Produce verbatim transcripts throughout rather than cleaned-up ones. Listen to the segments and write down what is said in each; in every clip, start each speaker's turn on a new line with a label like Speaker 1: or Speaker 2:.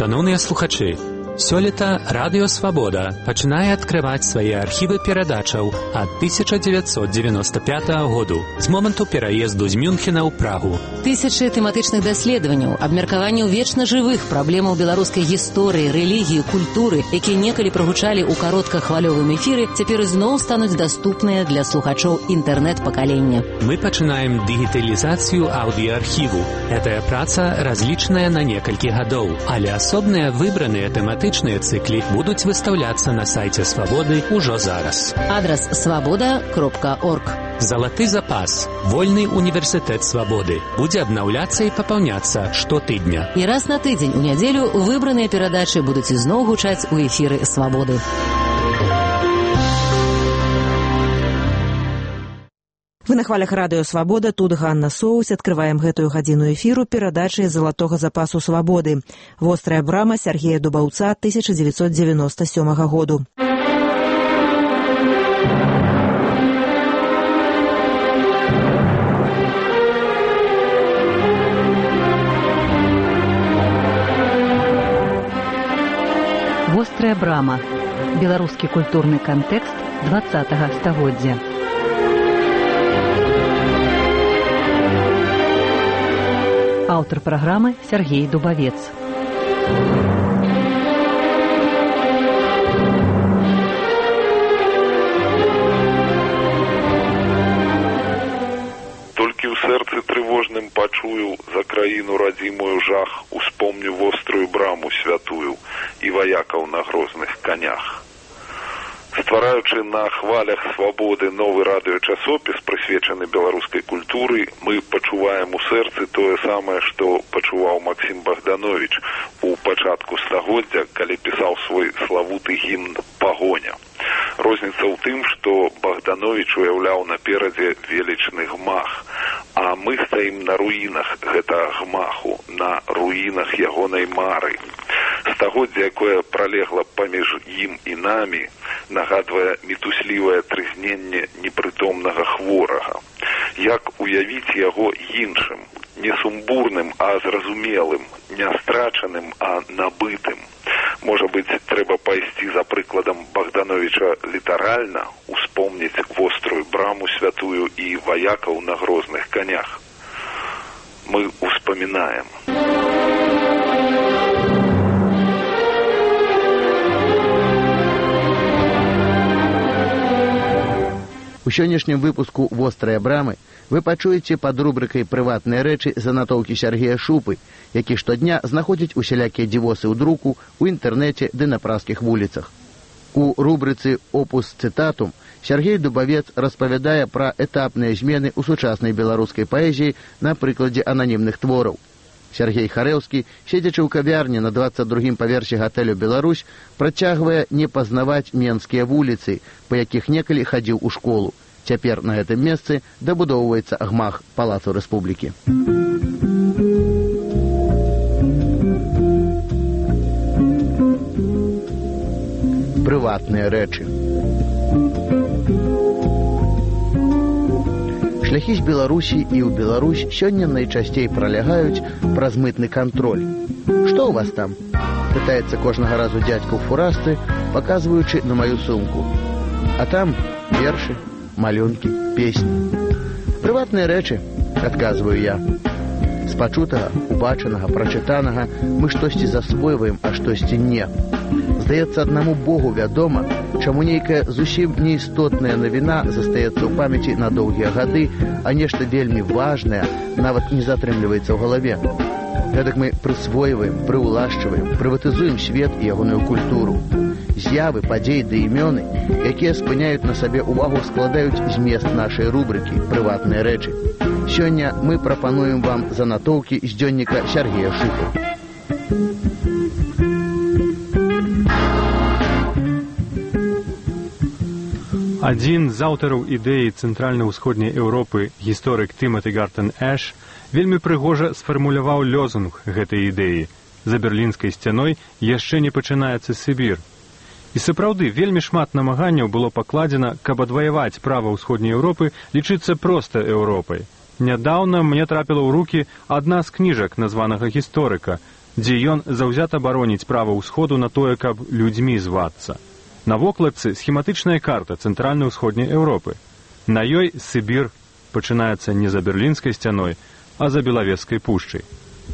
Speaker 1: Шановныя слухачы, сёлета Радыё Свабода пачынае адкрываць свае архівы перадачаў ад тысяча дзевяцьсот дзевяносто пятага году, з моманту пераезду з Мюнхена ў Прагу.
Speaker 2: Тысячы тэматычных даследаванняў, абмеркаванняў вечна жывых праблемаў беларускай гісторыі, рэлігіі, культуры, якія некалі прагучалі ў кароткахвалёвым эфіры, цяпер ізноў стануць даступныя для слухачоў інтэрнэт-пакалення.
Speaker 1: Мы пачынаем дыгіталізацыю аўдыаархіву. Гэтая праца разлічаная на некалькі гадоў, але асобныя выбраныя тэматычныя цыклі будуць выстаўляцца на сайце Свабоды ўжо зараз.
Speaker 2: Адрас свабода кропка орг.
Speaker 1: Залаты запас. Вольны універсітэт Свабоды будзе абнаўляцца і папаўняцца штотыдня.
Speaker 2: І раз на тыдзень у нядзелю выбраныя перадачы будуць ізноў гучаць у эфіры Свабоды.
Speaker 3: Вы на хвалях Радыё Свабода, тут Ганна Соус. Открываем гэтую гадзіну эфіру перадачы залатога запасу Свабоды. Вострая брама Сергея Дубаўца тысяча дзевяцьсот дзевяносто сёмага году.
Speaker 2: Вострая брама. Беларускі культурны кантэкст дваццатага стагоддзя. Аўтар праграмы Сергей Дубавец.
Speaker 4: Толькі ў сэрцы трывожным пачую за краіну радзімую жах, успомню вострую браму святую і ваякаў на грозных канях. Ствараючы на хвалях Свабоды новы радыёчасопіс, прысвечаны беларускай культуры, мы пачуваем у сэрцы тое самае, што пачуваў Максім Богданович у пачатку стагоддзя, калі пісаў свой славуты гімн «Пагоня». Розніца ў тым, што Богданович уяўляў наперадзе велічны гмах, а мы стаім на руінах гэтага гмаху, на руінах ягонай мары. Стагоддзе, якое пралегла паміж ім і намі, нагадвае мітуслівае трызненне непрытомнага хворага. Як уявіць яго іншым, не сумбурным, а зразумелым, не страчаным, а набытым? Можа быць, трэба пайсці за прыкладам Богдановича літаральна, успомніць вострую браму святую і ваякаў на грозных канях. Мы успамінаем.
Speaker 5: У сённяшнім выпуску «Вострая брамы» вы пачуеце пад рубрыкай «Прыватныя рэчы» занатоўкі Сергея Шупы, які штодня знаходзіць усялякія дзівосы ў друку, у інтэрнэце ды на пражскіх вуліцах. У рубрыцы «Опус цытатум» Сергей Дубавец распавядае пра этапныя змены ў сучаснай беларускай паэзіі на прыкладзе ананімных твораў. Сергей Харэўскі, седзячы ў кавярні на дваццаць другім паверсе гатэлю «Беларусь», працягвае не пазнаваць менскія вуліцы, па якіх некалі хадзіў у школу. Цяпер на гэтым месцы дабудоўваецца гмах Палацу Рэспублікі. Прыватныя рэчы. Шляхі з Беларусі і ў Беларусь сёння найчасцей пралягаюць праз мытны кантроль. «Што ў вас там?» – пытаецца кожнага разу дзядзька ў фурасты, паказваючы на маю сумку. А там вершы, малюнкі, песні. «Прыватныя рэчы», – адказваю я. З пачутага, убачанага, прачытанага мы штосьці засвойваем, а штосьці не. Здаецца, аднаму Богу вядома, чаму нейкая зусім неістотная навіна застаецца ў памяці на доўгія гады, а нешта вельмі важнае нават не затрымліваецца ў галаве. Гэтак мы прысвойваем, прыўлашчваем, прыватызуем свет і ягоную культуру. З'явы, падзеі ды імёны, якія спыняюць на сабе увагу, складаюць змест нашай рубрыкі «Прыватныя рэчы». Сёння мы прапануем вам занатоўкі з дзённіка Сергея Шупы.
Speaker 6: Адзін з аўтараў ідэі цэнтральна-ўсходняй Еўропы, гісторык Тыматы Гартен Эш, вельмі прыгожа сфармуляваў лёзунг гэтай ідэі. За берлінскай сцяной яшчэ не пачынаецца Сібір. І сапраўды, вельмі шмат намаганняў было пакладзена, каб адваяваць права ўсходняй Еўропы лічыцца проста Еўропай. Нядаўна мне трапіла ў рукі адна з кніжак названага гісторыка. дзе ён заўзята бароніць права ўсходу на тое, каб людзьмі звацца. На вокладцы схематычная карта цэнтральна-ўсходняй Еўропы. На ёй Сібір пачынаецца не за Берлінскай сцяной, а за Белавежскай пушчай.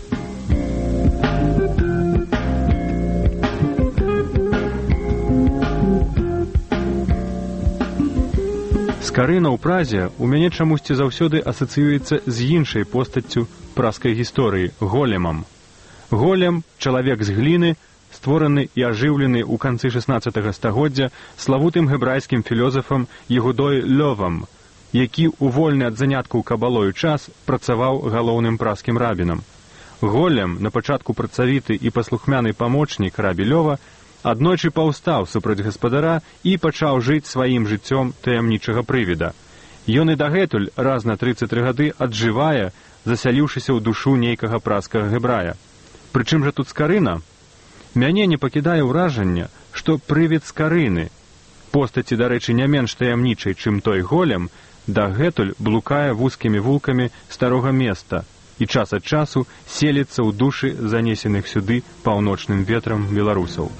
Speaker 6: Скарына ў Празе ў мяне чамусьці заўсёды асацыюецца з іншай постаццю празкай гісторыі – големам. Голем – чалавек з гліны, створаны і ажыўлены ў канцы шаснаццатага стагоддзя славутым гебрайскім філёзафам Егудой Лёвам, які ў вольны ад заняткаў кабалою час працаваў галоўным празкім рабінам. Голем, на пачатку працавіты і паслухмяны памочнік рабі Лёва, аднойчы паўстаў супраць гаспадара і пачаў жыць сваім жыццём таямнічага прывіда. Ён і дагэтуль раз на трыццаць тры гады аджывае, засяліўшыся ў душу нейкага празкага гебрая. Прычым жа тут скарына? Мяне не пакідае ўражанне, што прывід скарыны, постаці, дарэчы, не менш таямнічай, чым той голем, дагэтуль блукае вузкімі вулкамі старога места і час ад часу селіцца ў душы занесеных сюды паўночным ветрам беларусаў.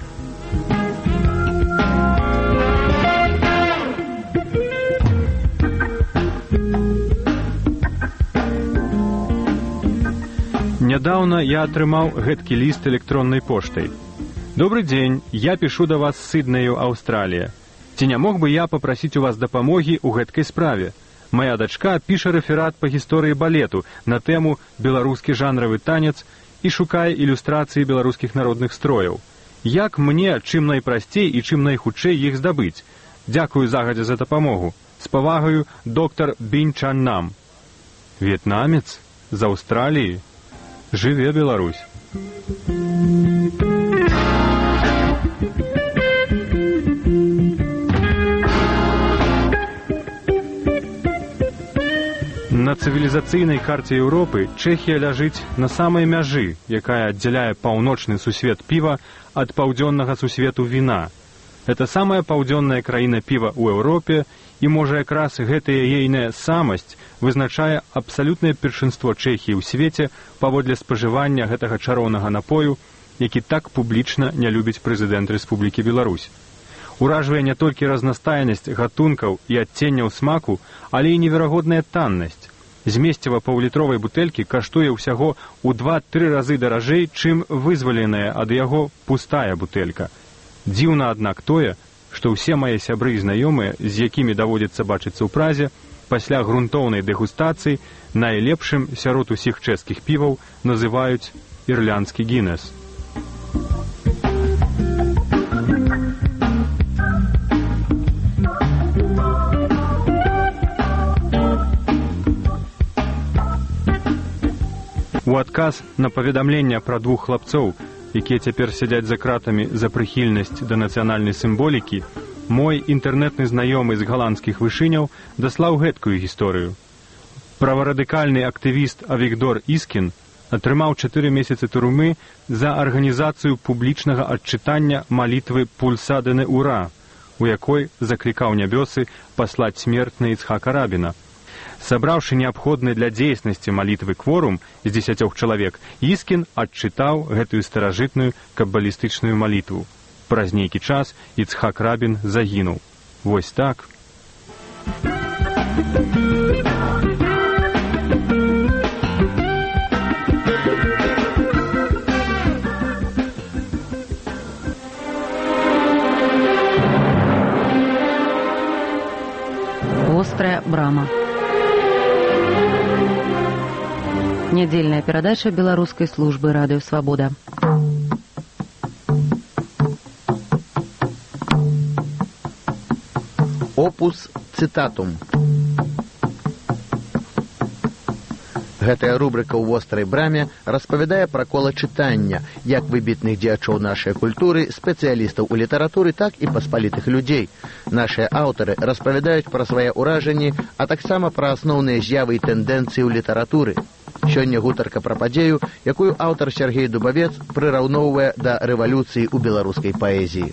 Speaker 6: Нядаўна я атрымаў гэткі ліст электроннай поштай. Добрый дзень, я пишу до вас з Сиднею, Австралія. Ці не мог бы я попросить у вас дапамогі ў гэткай справе? Моя дачка піша рэферат па гісторыі балету на тэму «Беларускі жанравы танец» і шукае ілюстрацыі беларускіх народных строяў. Як мне чым найпрасцей і чым найхутчэй іх здабыць? Дзякую загадзя за дапамогу. З павагаю, доктар Бін Чан Нам. В'етнамец? З Аўстраліі? Жыве Беларусь! На цывілізацыйнай карце Еўропы Чэхія ляжыць на самай мяжы, якая аддзяляе паўночны сусвет піва ад паўдзённага сусвету віна. Это самая паўдзённая краіна піва ў Еўропе, і, можа, якраз гэтая ейная самасць вызначае абсалютнае першынство Чэхіі ў свеце паводле спажывання гэтага чароўнага напою, які так публічна не любіць прэзідэнт Рэспублікі Беларусь. Уражвае не толькі разнастайнасць гатункаў і адценняў смаку, але і неверагодная таннасць. Змесціва паўлітровай бутэлькі каштуе ўсяго ў два-тры разы даражэй, чым вызваленая ад яго пустая бутэлька. Дзіўна, аднак, тое, што ўсе мае сябры і знаёмыя, з якімі даводзіцца бачыцца ў Празе, пасля грунтоўнай дэгустацыі найлепшым сярод усіх чэшскіх піваў называюць ірландскі Гінес. У адказ на паведамленне пра двух хлапцоў, якія цяпер сядзяць за кратамі за прыхільнасць да нацыянальнай сімволікі, мой інтэрнэтны знаёмы з галандскіх вышыняў даслаў гэткую гісторыю. Праварадыкальны актывіст Авігдор Іскін атрымаў чатыры месяцы турмы за арганізацыю публічнага адчытання малітвы Пульсадене Ура, у якой заклікаў нябёсы паслаць смерць на Іцхака Рабіна. Сабраўшы неабходны для дзейснасці малітвы кворум з дзесяцёх чалавек, Іскін адчытаў гэтую старажытную каббалістычную малітву. Праз нейкі час Іцхак Рабін загінуў. Вось так.
Speaker 2: Вострая брама. Недельная перадача беларускай службы радыё «Свабода».
Speaker 5: Опус цытатум. Гэтая рубрыка ў вострай браме распавядае пра кола чытання, як выбітных дзеячоў нашай культуры, спецыялістаў у літаратуры, так і паспалітых людзей. Нашыя аўтары распавядаюць пра свае ўражанні, а таксама пра асноўныя з'явы і тэндэнцыі ў літаратуры. Сёння гутарка пра падзею, якую аўтар Сергей Дубавец прыраўноўвае да рэвалюцыі ў беларускай паэзіі.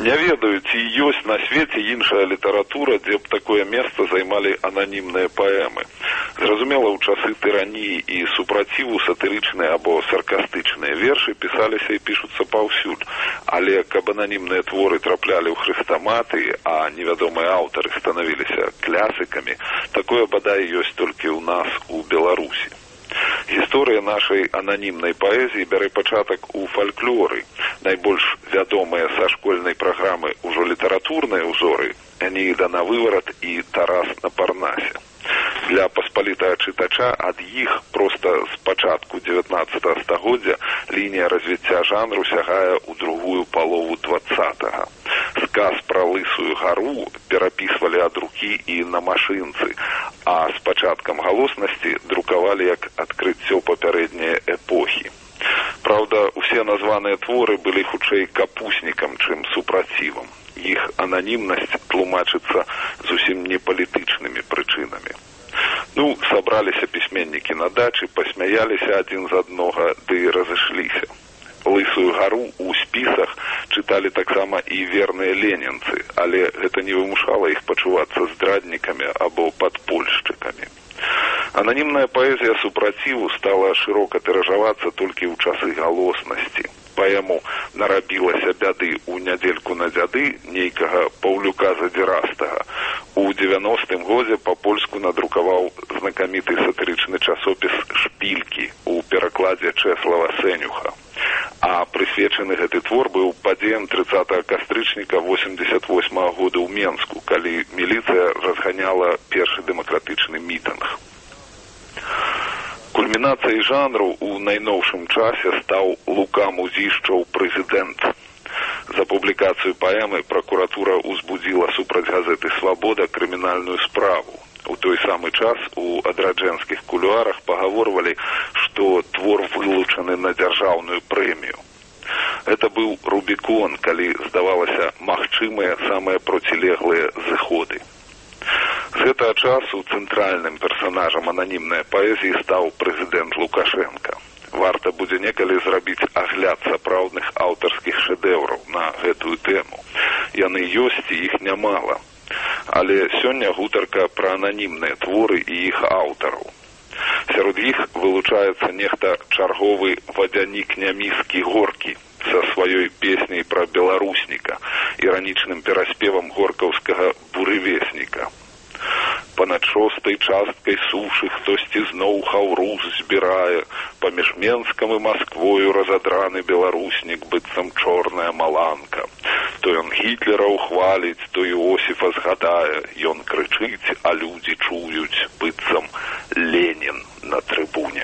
Speaker 4: Не ведаю, ці ёсць на свеце іншая літаратура, дзе б такое месца займалі ананімныя паэмы. Зразумела, у часы тыраніі і супраціву сатырычныя або саркастычныя вершы пісаліся і пішуцца паўсюль, але каб ананімныя творы траплялі ў хрэстаматы, а невядомыя аўтары станавіліся клясыкамі, такое бадай ёсць толькі ў нас у Беларусі. Гісторыя нашай ананімнай паэзіі бярэ пачатак у фальклоры. Найбольш вядомыя са школьнай праграмы ўжо літаратурныя ўзоры «Энеіда на выварат» і «Тарас на Парнасе». Для паспалітага чытача ад іх проста з пачатку дзевятнаццатага стагоддзя лінія развіцця жанру сягае ў другую палову дваццатага. Сказ пра лысую гару перапісвалі ад рукі і на машынцы, а з пачаткам галоснасці друкавалі як адкрыццё папярэдняй эпохі. Праўда, усе названыя творы былі хутчэй капуснікам, чым супрацівам. Іх ананімнасць тлумачыцца зусім не палітычнымі прычынамі. Ну, сабраліся пісьменнікі на дачы, пасмяяліся адзін з аднога, ды і разышліся. Лысую гару ў спісах чыталі таксама і верныя ленінцы, але гэта не вымушала іх пачувацца здраднікамі або падпольшчыкамі. Ананімная паэзія супраціву стала шырока тыражавацца толькі ў часы галоснасці. Паэму «Нарабілася бяды ў нядзельку на дзяды» нейкага Паўлюка Задзірастага у дзевяностым годзе па-польску надрукаваў знакаміты сатырычны часопіс «Шпількі» у перакладзе Чэслава Сенюха. А прысвечаны гэты твор быў падзеям трыццатага кастрычніка восемьдесят восьмага года ў Менску, калі міліцыя разганяла першы дэмакратычны мітынг. Кульмінацыяй жанру ў найноўшым часе стаў Лука Музішчаў «Прэзідэнт». За публікацыю паэмы пракуратура ўзбудзіла супраць газеты «Свабода» крымінальную справу. У той самы час у адраджэнскіх кулуарах пагаворвалі, што твор вылучаны на дзяржаўную прэмію. Гэта быў Рубікон, калі здавалася магчымыя самыя процілеглыя зыходы. З гэтага часу цэнтральным персанажам ананімнай паэзіі стаў прэзідэнт Лукашенка. Варта будзе некалі зрабіць агляд сапраўдных аўтарскіх шэдэўраў на гэтую тэму. Яны ёсць і іх нямала. Але сёння гутарка пра ананімныя творы і іх аўтараў. Сярод іх вылучаецца нехта чарговы вадзянік няміскі Горкі са сваёй песняй пра беларусніка, іранічным пераспевам горкаўскага бурывесніка. Панад шостай часткай сушы хтосьці зноў хаўрус збірае, паміж Менскам і Масквою разадраны беларуснік, быццам чорная маланка. То ён Гітлера ухваліць, то Іосіфа згадае, ён крычыць, а людзі чуюць, быццам Ленін на трыбуне.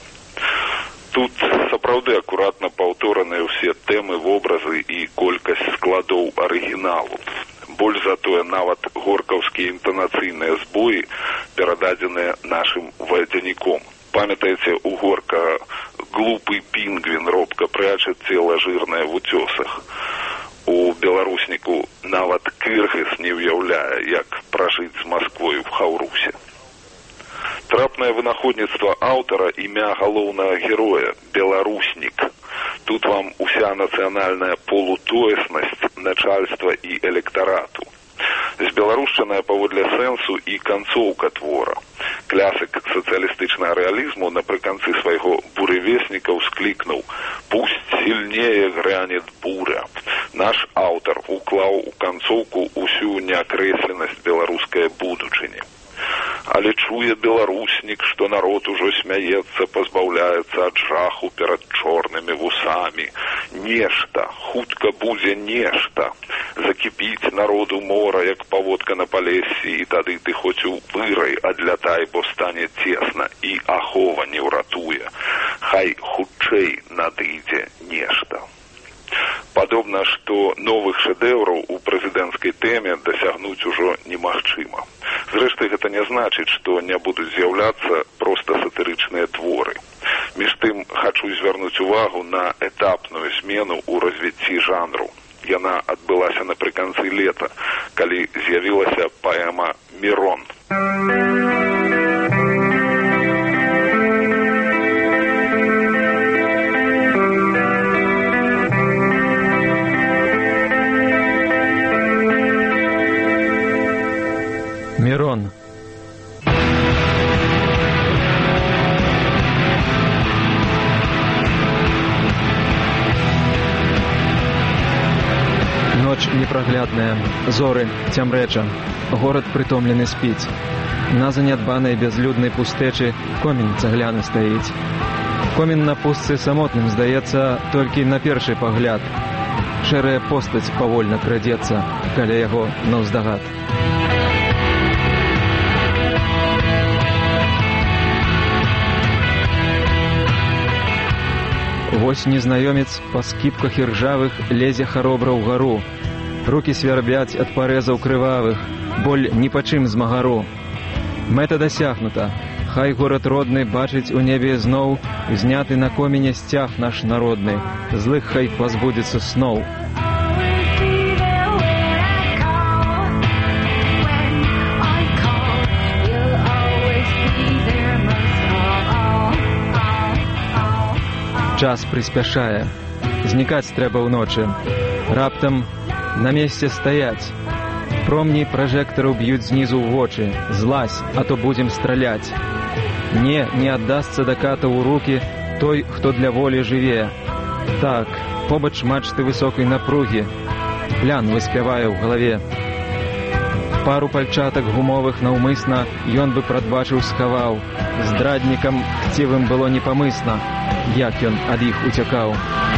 Speaker 4: Тут сапраўды акуратна паўтораныя ўсе тэмы, вобразы і колькасць складоў арыгіналу. Больш затое нават горкаўскія інтанацыйныя збоі перададзеныя нашым вадзяніком. Памятаеце, у Горка глупы пінгвін робка пряча цела жырнае в уцёсах. У беларусніку нават Кыргыз не ўяўляе, як пражыць з Масквою в хаўрусе. Трапнае вынаходніцтва аўтара, імя галоўнага героя – беларуснік. Тут вам уся нацыянальная полутоеснасць начальства і электарату. Збеларушчаная паводле сэнсу і канцоўка твора. Клясык сацыялістычнага рэалізму напрыканцы свайго бурывесніка ўсклікнуў «Пусть сильнее грянет буря». Наш аўтар уклаў у канцоўку усю неакрэсленасць беларускай будучыні. Але чуе беларуснік, што народ ужо смяецца, пазбаўляецца ад жаху перад чорнымі вусамі. Нешта, хутка будзе нешта. Закіпіць народу мора, як паводка на палесі, і тады ты хоць у вырай адлятай, бо стане цесна, і ахова не ўратуе. Хай хутчэй надыдзе нешта. Падобна, што новых шэдэўраў у прэзідэнцкай тэме дасягнуць ужо немагчыма. Зрэшты, гэта не значыць, што не будуць з'яўляцца проста сатырычныя творы. Між тым, хачу звярнуць увагу на этапную змену ў развіцці жанру. Яна адбылася напрыканцы лета, калі з'явілася паэма «Мірон».
Speaker 7: Мирон. Ноч непраглядная, зоры, цямрэча. Горад прытомлены спіць. На занядбанай бязлюднай пустэчы комін цагляны стаіць. Комін на пустцы самотным здаецца толькі на першы пагляд. Шэрая постаць павольна крадзецца каля яго наўздагад. Вось незнаёмец па скіпках іржавых лезе харобра ў гару. Рукі свярбяць ад парэзаў крывавых, боль ні па чым змагару. Мэта дасягнута. Хай горад родны бачыць у небе зноў узняты на коміне сцяг наш народны. Злых хай пазбудзецца сноў. Час прыспяшае. Знікаць трэба ўночы. Раптам на месце стаяць. Промні пражэктару б'юць знізу ў вочы. Злазь, а то будзем страляць. Не, не аддасца да ката ў рукі той, хто для волі жыве. Так, побач мачты высокай напругі. Плян выспявае ў галаве. Пару пальчатак гумовых наўмысна ён бы прадбачыў схаваў. Здраднікам хцівым было непамысна, як ён ад іх уцякаў.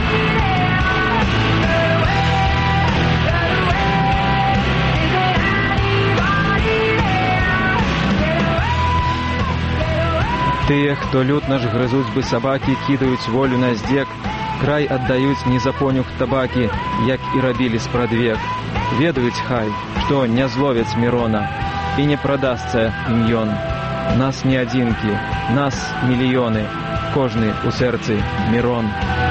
Speaker 7: Тыя, хто люд наш грызуць бы сабакі, кідаюць волю на здзек, край аддаюць не за понюх табакі, як і рабілі спрадвек. Ведаюць хай, што не зловяць Мірона, і не прадасца ім ён. Нас не адзінкі, нас мільёны, кожны у сэрцы Мірон.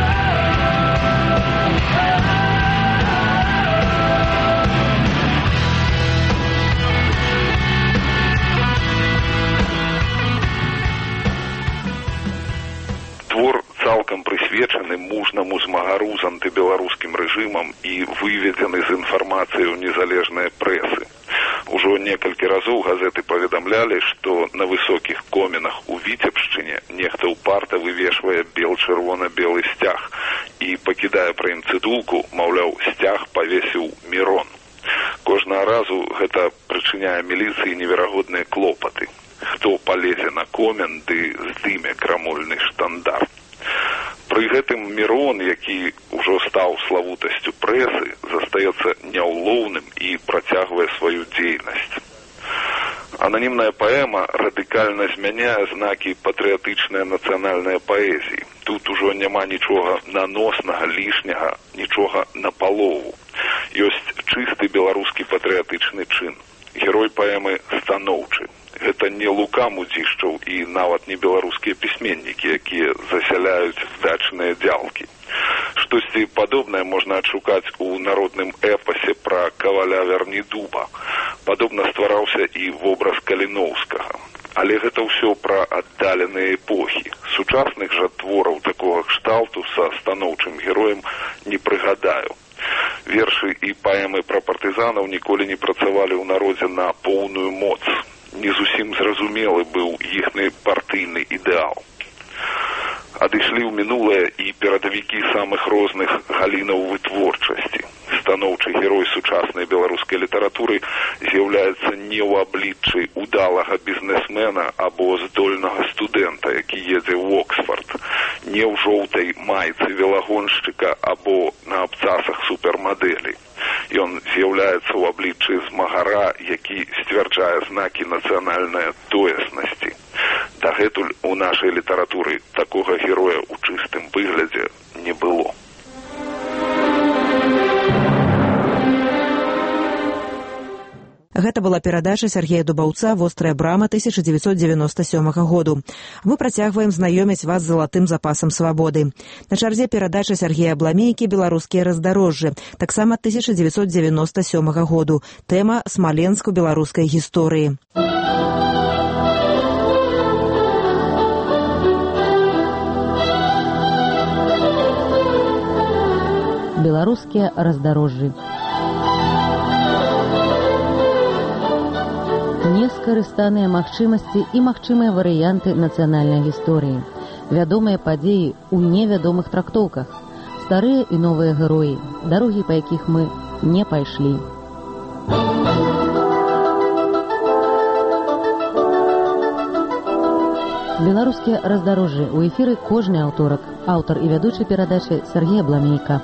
Speaker 4: Твор цалкам прысвечаны мужнаму змагару з антыбеларускім рэжымам і выведзены з інфармацыі ў незалежныя прэсы. Ужо некалькі разоў газеты паведамлялі, што на высокіх комінах у Віцебшчыне нехта ўпарта вывешвае бел-чырвона-белы сцяг і пакідае пра ім цыдулку, маўляў, сцяг павесіў Мірон. Кожнага разу гэта прычыняе міліцыі неверагодныя клопаты. Хто палезе на комін, ды здыме крамольны штандарт. Пры гэтым Мірон, які ўжо стаў славутасцю прэсы, застаецца няўлоўным і працягвае сваю дзейнасць. Ананімная паэма радыкальна змяняе знакі патрыятычнай нацыянальнай паэзіі. Тут ужо няма нічога наноснага, лішняга, нічога напалову. Ёсць чысты беларускі патрыятычны чын. Герой паэмы станоўчы. Гэта не Лука Мудзішчаў і нават не беларускія пісьменнікі, якія засяляюць дачныя дзялкі. Штосьці падобнае можна адшукаць у народным эпасе пра каваля Вернідуба. Падобна ствараўся і вобраз Каліноўскага. Але гэта ўсё пра аддаленыя эпохі. Сучасных жа твораў такога кшталту са станоўчым героем не прыгадаю. Вершы і паэмы пра партызанаў ніколі не працавалі ў народзе на поўную моц. Не зусім зразумелы быў іхны партыйны ідэал. Адышлі ў мінулае і перадавікі самых розных галінаў вытворчасці. Станоўчы герой сучаснай беларускай літаратуры з'яўляецца не ў абліччы удалага бізнесмена або здольнага студэнта, які едзе ў Оксфорд, не ў жоўтай майцы велагоншчыка або на абцасах супермадэлі. Ён з'яўляецца ў абліччы змагара, які сцвярджае знакі нацыянальнай тоеснасці. Дагэтуль у нашай літаратуры такога героя ў чыстым выглядзе не было.
Speaker 3: Гэта была перадача Сергея Дубаўца «Вострая брама» тысяча девятьсот девяносто сёмага году. Мы працягваем знаёміць вас з залатым запасам свабоды. На чарзе перадача Сергея Абламейкі «Беларускія раздарожжы», таксама тысяча девятьсот девяносто сёмага году. Тэма «Смаленск у беларускай гісторыі».
Speaker 2: Беларускія раздарожжы. Не скарыстаныя магчымасці і магчымыя варыянты нацыянальнай гісторыі, вядомыя падзеі ў невядомых трактоўках, старыя і новыя героі, дарогі, па якіх мы не пайшлі. Беларускія раздарожжы. У эфіры кожны аўторак. Аўтар і вядучы перадачы Сергей Абламейка.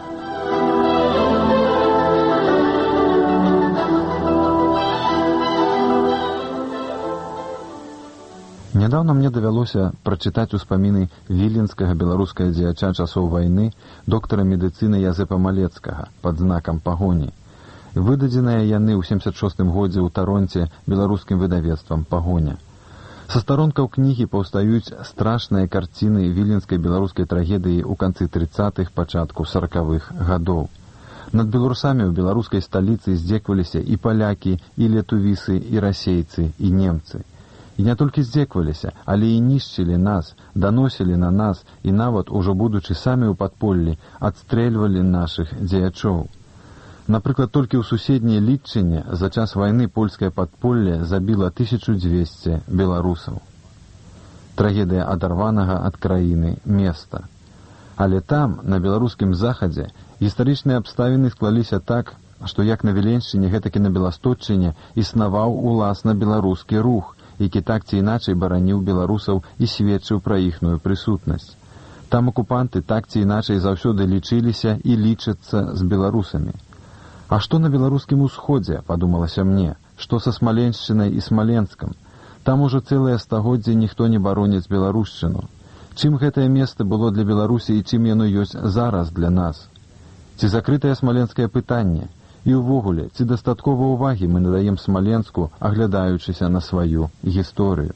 Speaker 8: Нядаўна мне давялося прачытаць успаміны віленскага беларускага дзеяча часоў вайны, доктара медыцыны Язэпа Малецкага пад знакам пагоні. Выдадзеныя яны ў семдзесят шостым годзе ў Таронце беларускім выдавецтвам «Пагоня». Са старонкаў кнігі паўстаюць страшныя карціны віленскай беларускай трагедыі ў канцы трыццатых, пачатку саракавых гадоў. Над беларусамі ў беларускай сталіцы здзекваліся і палякі, і летувісы, і расейцы, і немцы. І не толькі здзекваліся, але і нішчылі нас, даносілі на нас і нават, ужо будучы самі ў падполлі, адстрэльвалі нашых дзеячоў. Напрыклад, толькі ў суседняй Літчыне за час вайны польскае падполле забіла тысячу дзвесце беларусаў. Трагедыя адарванага ад краіны места. Але там, на беларускім захадзе, гістарычныя абставіны склаліся так, што як на Віленшчыне, гэтак і на Беластотчыне існаваў уласна беларускі рух, які так ці іначай бараніў беларусаў і сведчыў пра іхную прысутнасць. Там акупанты так ці іначай заўсёды лічыліся і лічацца з беларусамі. А што на беларускім усходзе, падумалася мне, што са Смаленшчынай і Смаленскам? Там ужо цэлае стагоддзе ніхто не бароніць беларушчыну. Чым гэтае месца было для Беларусі і чым яно ёсць зараз для нас? Ці закрытае смаленскае пытанне? І ўвогуле, ці дастаткова ўвагі мы надаем Смаленску, аглядаючыся на сваю гісторыю?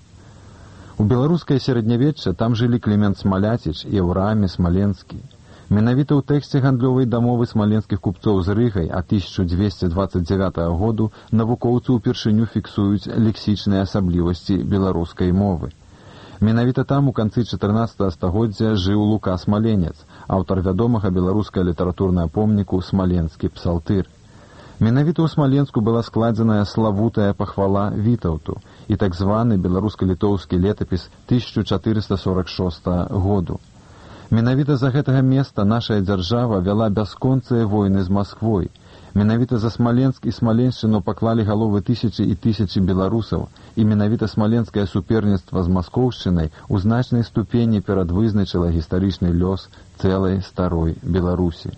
Speaker 8: У беларускае сярэднявечча там жылі Клімент Смаляціч і Аўраам Смаленскі. Менавіта ў тэксце гандлёвай дамовы смаленскіх купцоў з Рыгай ад тысяча дзвесце дваццаць дзявятага году навукоўцы ўпершыню фіксуюць лексічныя асаблівасці беларускай мовы. Менавіта там у канцы чатырнаццатага стагоддзя жыў Лука Смаленец, аўтар вядомага беларускага літаратурнага помніку «Смаленскі псалтыр». Менавіта ў Смаленску была складзеная славутая пахвала Вітаўту і так званы беларуска-літоўскі летапіс тысяча чатырыста сорак шостага году. Менавіта за гэтага места наша дзяржава вяла бясконцыя войны з Масквой. Менавіта за Смаленск і Смаленшчыну паклалі галовы тысячы і тысячы беларусаў, і менавіта смаленскае суперніцтва з маскоўшчынай у значнай ступені перадвызначыла гістарычны лёс цэлай старой Беларусі.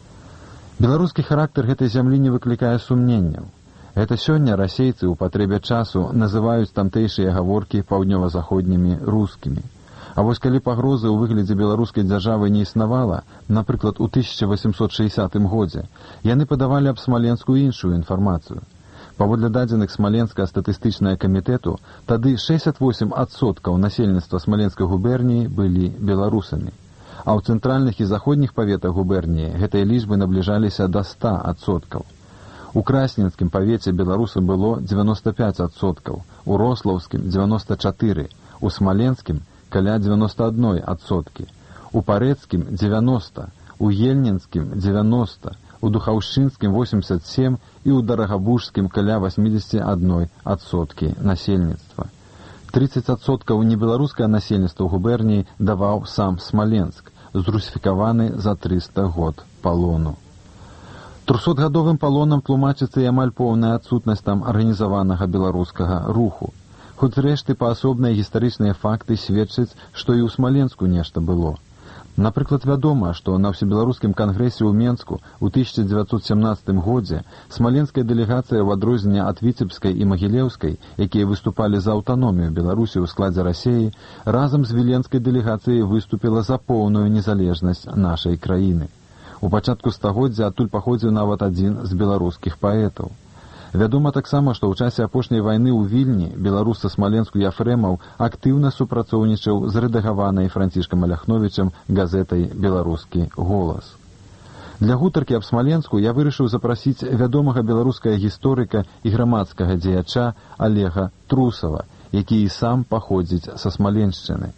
Speaker 8: Беларускі характар гэтай зямлі не выклікае сумненняў. Гэта сёння расейцы ў патрэбе часу называюць тамтэйшыя гаворкі паўднёва-заходнімі рускімі. А вось калі пагрозы ў выглядзе беларускай дзяржавы не існавала, напрыклад, у тысяча васемсот шэсцятым годзе, яны падавалі аб Смаленску іншую інфармацыю. Паводле дадзеных Смаленскага статыстычнага камітэту, тады шэсцьдзесят восемь адсоткаў насельніцтва Смаленскай губерніі былі беларусамі. А ў цэнтральных і заходніх паветах губерніі гэтыя лічбы набліжаліся да ста адсоткаў. У Красненскім павеце беларусы было дзевяносто пять адсоткаў, у Рослаўскім дзевяносто четыре, у Смаленскім каля девяносто один адсоткі, у Парэцкім девяносто, у Ельнінскім девяносто, у Духаўшчынскім восемьдесят семь і у Дарагабужскім каля восемьдесят один адсоткі насельніцтва. тридцать адсоткаў небеларускае насельніцтва ў губерніі даваў сам Смаленск, зрусіфікаваны за трыста год палону. Трохсотгадовым палонам тлумачыцца і амаль поўная адсутнасць там арганізаванага беларускага руху. Хоць зрэшты паасобныя гістарычныя факты сведчаць, што і ў Смаленску нешта было. Напрыклад, вядома, што на ўсебеларускім кангрэсе ў Менску ў тысяча дзевяцьсот семнаццатым годзе смаленская дэлегацыя ў адрозненне ад віцебскай і магілеўскай, якія выступалі за аўтаномію Беларусі ў складзе Расіі, разам з віленскай дэлегацыяй выступіла за поўную незалежнасць нашай краіны. У пачатку стагоддзя адтуль паходзіў нават адзін з беларускіх паэтаў. Вядома таксама, што ў часе апошняй вайны ў Вільні беларус са Смаленску Яфрэмаў актыўна супрацоўнічаў з рэдагаванай Францішкам Аляхновічам газетай «Беларускі голас». Для гутаркі аб Смаленску я вырашыў запрасіць вядомага беларускага гісторыка і грамадскага дзеяча Алега Трусава, які і сам паходзіць са Смаленшчыны.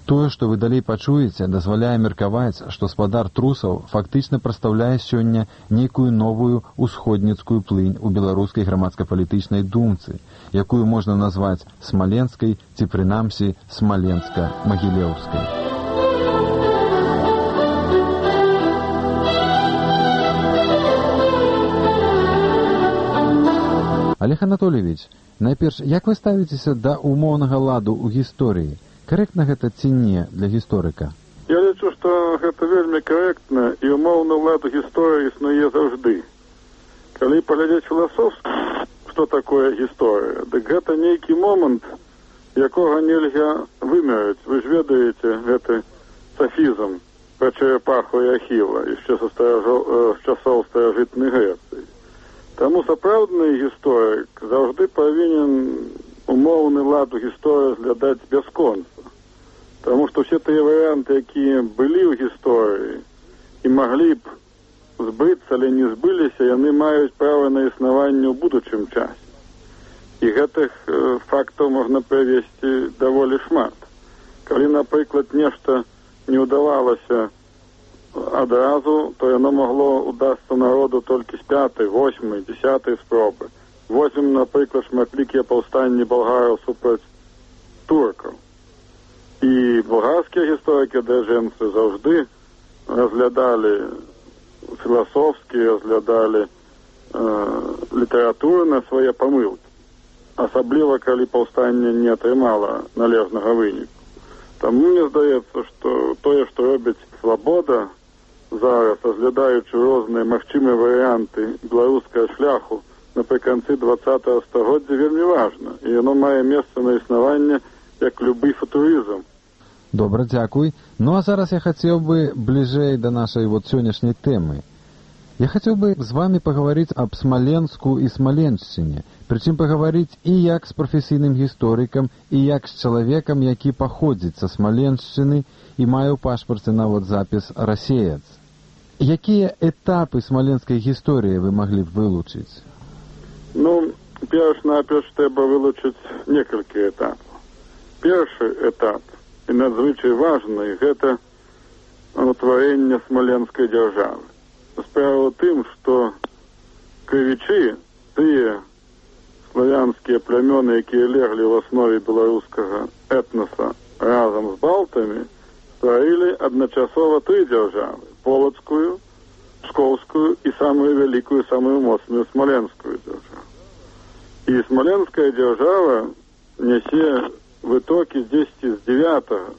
Speaker 8: Тое, што вы далей пачуеце, дазваляе меркаваць, што спадар трусаў фактычна прадстаўляе сёння нейкую новую усходніцкую плынь у беларускай грамадска-палітычнай думцы, якую можна назваць смаленскай ці прынамсі смаленска-магілеўскай. Олег Анатольевич, найперш, як вы ставіцеся да умоўнага ладу ў гісторыі? Карэктна гэта ці не для гісторыка?
Speaker 9: Я лічу, што гэта вельмі карэктна, і умоўны лад у гісторыі існуе заўжды. Калі паглядзець філасофска, што такое гісторыя, дык гэта нейкі момант, якога нельга вымерыць. Вы ж ведаеце гэты софізм пра чарапаху і Ахіла яшчэ са часоў старажытнай Грэцыі. Таму сапраўдны гісторык заўжды павінен умоўны лад у гісторыі разглядаць бясконца. Таму што ўсе тыя варыянты, якія былі ў гісторыі і маглі б збыцца, але не збыліся, яны маюць права на існаванне ў будучым часе. І гэтых э, фактаў можна прывесці даволі шмат. Калі, напрыклад, нешта не ўдавалася адразу, то яно магло удасться народу толькі з пятай, восьмай, дзесятай спробы. Возьмем, напрыклад, шматлікія паўстанні балгараў супраць туркаў. І болгарскія гісторыкі даджэнцы заўжды разглядалі філасофскі, разглядалі э, літаратуру на свае памылкі. Асабліва, калі паўстанне не атрымала належнага выніку. Таму мне здаецца, што тое, што робіць свабода зараз, разглядаючы розныя магчымыя варыянты беларускага шляху напрыканцы двадцатага стагоддзя, вельмі важна. І яно мае месца на існаванне як любы футурызм.
Speaker 8: Добра, дзякуй. Ну а зараз я хацеў бы бліжэй да нашай вот сённяшняй тэмы. Я хацеў бы з вами паговорыць аб Смаленску і Смаленшчыне, прычым паговорыць і як з прафесійным гісторыкам, і як з чалавекам, які паходзіць са Смаленшчыны і мае ў пашпарце нават запіс «Расеец». Якія этапы смаленскай гісторыі вы маглі б вылучыць?
Speaker 9: Ну, перш-наперш трэба вылучыць некалькі этапаў. Першы этап, і надзвычай важны, гэта утварэнне смаленскай дзяржавы. Справа ў тым, што крывічы, тыя славянскія плямёны, якія леглі ў аснове беларускага этноса разам з балтамі, стварылі адначасова тры дзяржавы: полацкую, пскоўскую і самую вялікую, самую моцную смаленскую дзяржаву. І смаленская дзяржава нясе вытокі дзесьці з дзевятага,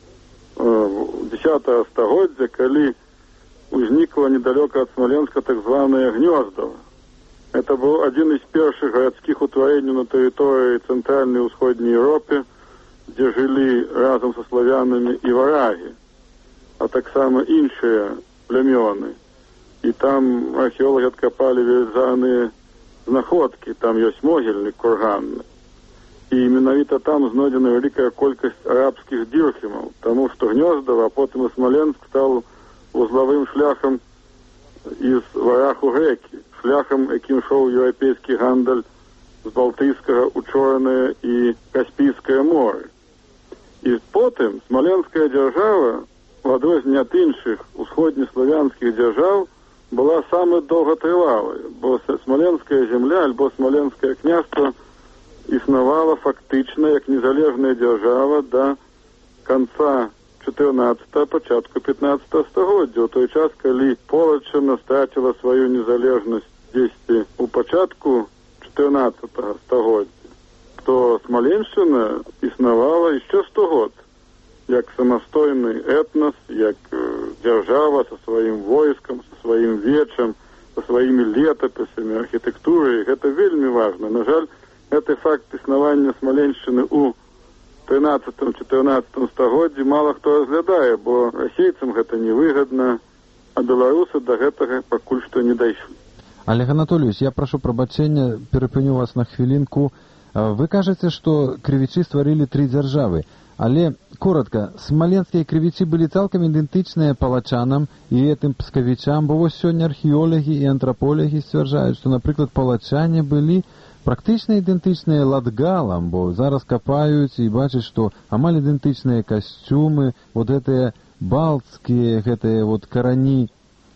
Speaker 9: дзесятага стагоддзя, калі узнікла недалёка ад Смаленска так званая Гнёздава. Это быў адзін з першых гарадскіх утварэнняў на тэрыторыі цэнтральнай і ўсходняй Еўропы, дзе жылі разам са славянамі і варагі, а таксама іншыя плямёны. І там археолагі адкапалі велізарныя знаходкі, там ёсць могільнік курганны. І менавіта там знойдзена вялікая колькасць арабскіх дірхімаў, таму што Гнёздава, а потым і Смаленск стаў вузлавым шляхам из варах у грекі, шляхам, якім шоў еўрапейскі гандаль з Балтыйскага ў Чорнае і Каспійскае моры. І потым смаленская дзяржава, у адрозненне ад іншых усходнеславянскіх дзяржаў, была самай доўгатрывалай, бо смаленская земля альбо смаленскае княства існавала фактычна як незалежная дзяржава да канца чатырнаццатага, пачатку пятнаццатага стагоддзя, у той час, калі Полаччына страціла сваю незалежнасць дзесьці ў пачатку чатырнаццатага стагоддзя, то Смаленшчына існавала яшчэ сто год як самастойны этнос, як э, дзяржава са сваім войскам, са сваім вечам, са сваімі летапісамі, архітэктурай. Гэта вельмі важна. На жаль, гэты факт існавання Смаленшчыны ў трынаццатым-чатырнаццатым стагоддзі мала хто разглядае, бо расейцам гэта невыгадна, а беларусы да гэтага пакуль што не дайшлі.
Speaker 8: Олег Анатольевич, я прашу прабачэння, перапыню вас на хвілінку. Вы кажаце, што крывічы стварылі тры дзяржавы, але, коротка, смаленскія крывічы былі цалкам ідэнтычныя палачанам і гэтым пскавічам, бо вось сёння археолагі і антраполягі сцвярджаюць, што, напрыклад, палачане былі Практычна ідэнтычныя ладгалам, бо зараз капаюць і бачаць, што амаль ідэнтычныя касцюмы, вот гэтыя балцкія, гэтыя вот карані,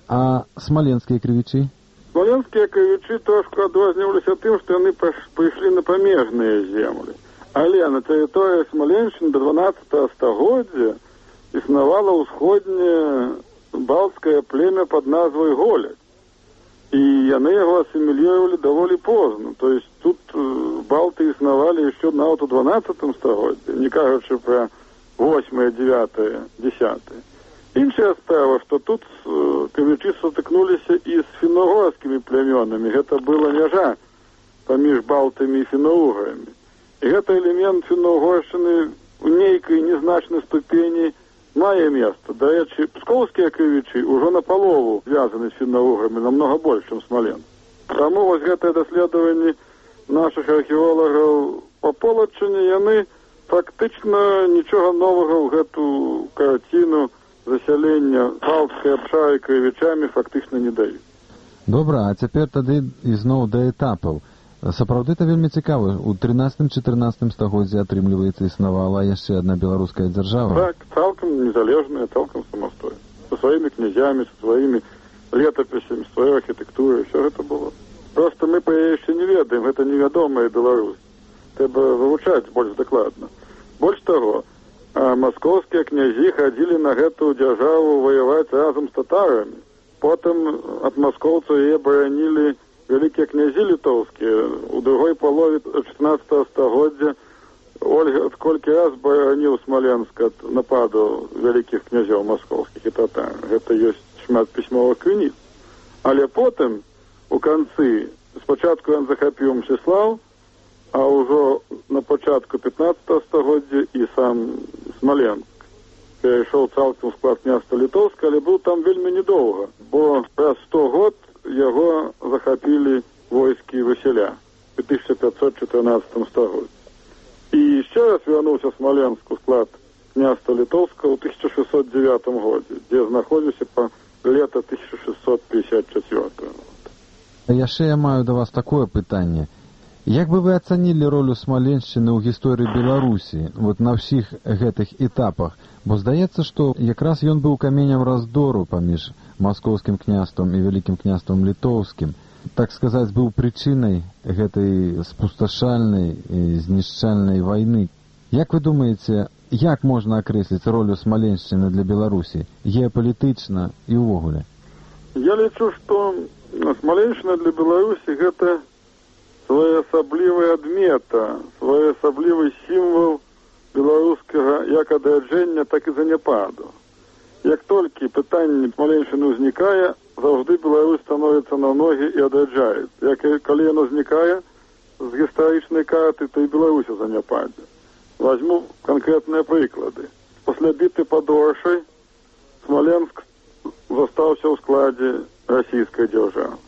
Speaker 8: а смаленскія крывічы?
Speaker 9: Смаленскія крывічы трошку адрозніваліся тым, што яны прыйшлі на памежныя землі. Але на тэрыторыі Смаленшчыны да дванаццатага стагоддзя існавала ўсходняе балцкае племя пад назвай Голяк. І яны яго асіміліравалі даволі позна. То есть тут балты існавалі яшчэ нават у дванаццатым стагоддзі, не кажучы пра восьмае, дзевятае, дзесятае. Іншая справа, што тут крывічы сутыкнуліся і з фіно-угорскімі плямёнамі. Гэта была мяжа паміж балтамі і фіно-уграмі. І гэта элемент фіно-угоршчыны у нейкай незначнай ступені мае место. Да рэчы, пскоўскія крывічы ўжо напалову звязаны з фіно-уграмі, намнога больш, чым Смален. Таму вось гэтае даследаванне нашых археолагаў па Полаччыне, яны фактычна нічога новага ў гэту карціну засялення балтскай абшары крывічамі фактычна не даюць.
Speaker 8: Добра, а цяпер тады ізноў да этапаў. Сапраўды это вельмі цікава. У трынаццатым-чатырнаццатым стагоддзі атрымліваецца існавала яшчэ адна беларуская дзяржава.
Speaker 9: Так, цалкам незалежная, цалкам самастойная. Со сваімі князямі, со сваімі летапісамі, сваёй архітэктурай, все гэта было. Просто мы па яе яшчэ не ведаем, гэта невядомая Беларусь. Трэба вывучаць больш дакладна. Больш таго, маскоўскія князі хадзілі на гэту дзяржаву ваяваць разам з татарамі. Потым ад маскоўцаў яе баранілі вялікія князі літоўскія. У другой палове шаснаццатага стагоддзя Ольга колькі раз бараніў Смаленск ад нападу вялікіх князёў маскоўскіх і татар. Гэта ёсць шмат пісьмовых крыніц. Але потым, у канцы, спачатку ён захапіў Мсціслаў, а ўжо на пачатку пятнаццатага стагоддзя і сам Смаленск перайшоў цалкам у склад княства літоўска, але быў там вельмі недоўга, бо праз сто год яго захапілі войскі Васіля у тысяча пятьсот чатырнаццатым стагоддзі. І яшчэ раз вярнуўся Смаленск у склад княства літоўска ў тысяча шэсцьсот дзевятым годзе, дзе знаходзіўся па лета тысяча шэсцьсот пятьдесят четвёртага.
Speaker 8: Яшчэ я маю да вас такое пытанне. Як бы вы ацанілі ролю Смаленшчыны ў гісторыі Беларусі, вот на ўсіх гэтых этапах? Бо здаецца, што якраз ён быў каменем раздору паміж маскоўскім княствам і вялікім княствам літоўскім. Так сказаць, быў прычынай гэтай спусташальнай і знішчальнай вайны. Як вы думаеце, як можна акрэсліць ролю Смаленшчыны для Беларусі, геапалітычна і ўвогуле?
Speaker 9: Я лічу, што Смаленшчына для Беларусі гэта своеасаблівая адмета, своеасаблівы сімвал беларускага як адраджэння, так і заняпаду. Як толькі пытанне Смаленшчыны ўзнікае, заўжды Беларусь становіцца на ногі і адраджаецца. Як калі яно знікае з гістарычнай карты, то і Беларусь у заняпадзе. Возьму конкретныя прыклады. Пасля біты пад Оршай Смаленск застаўся ў складзе расійскай дзяржавы.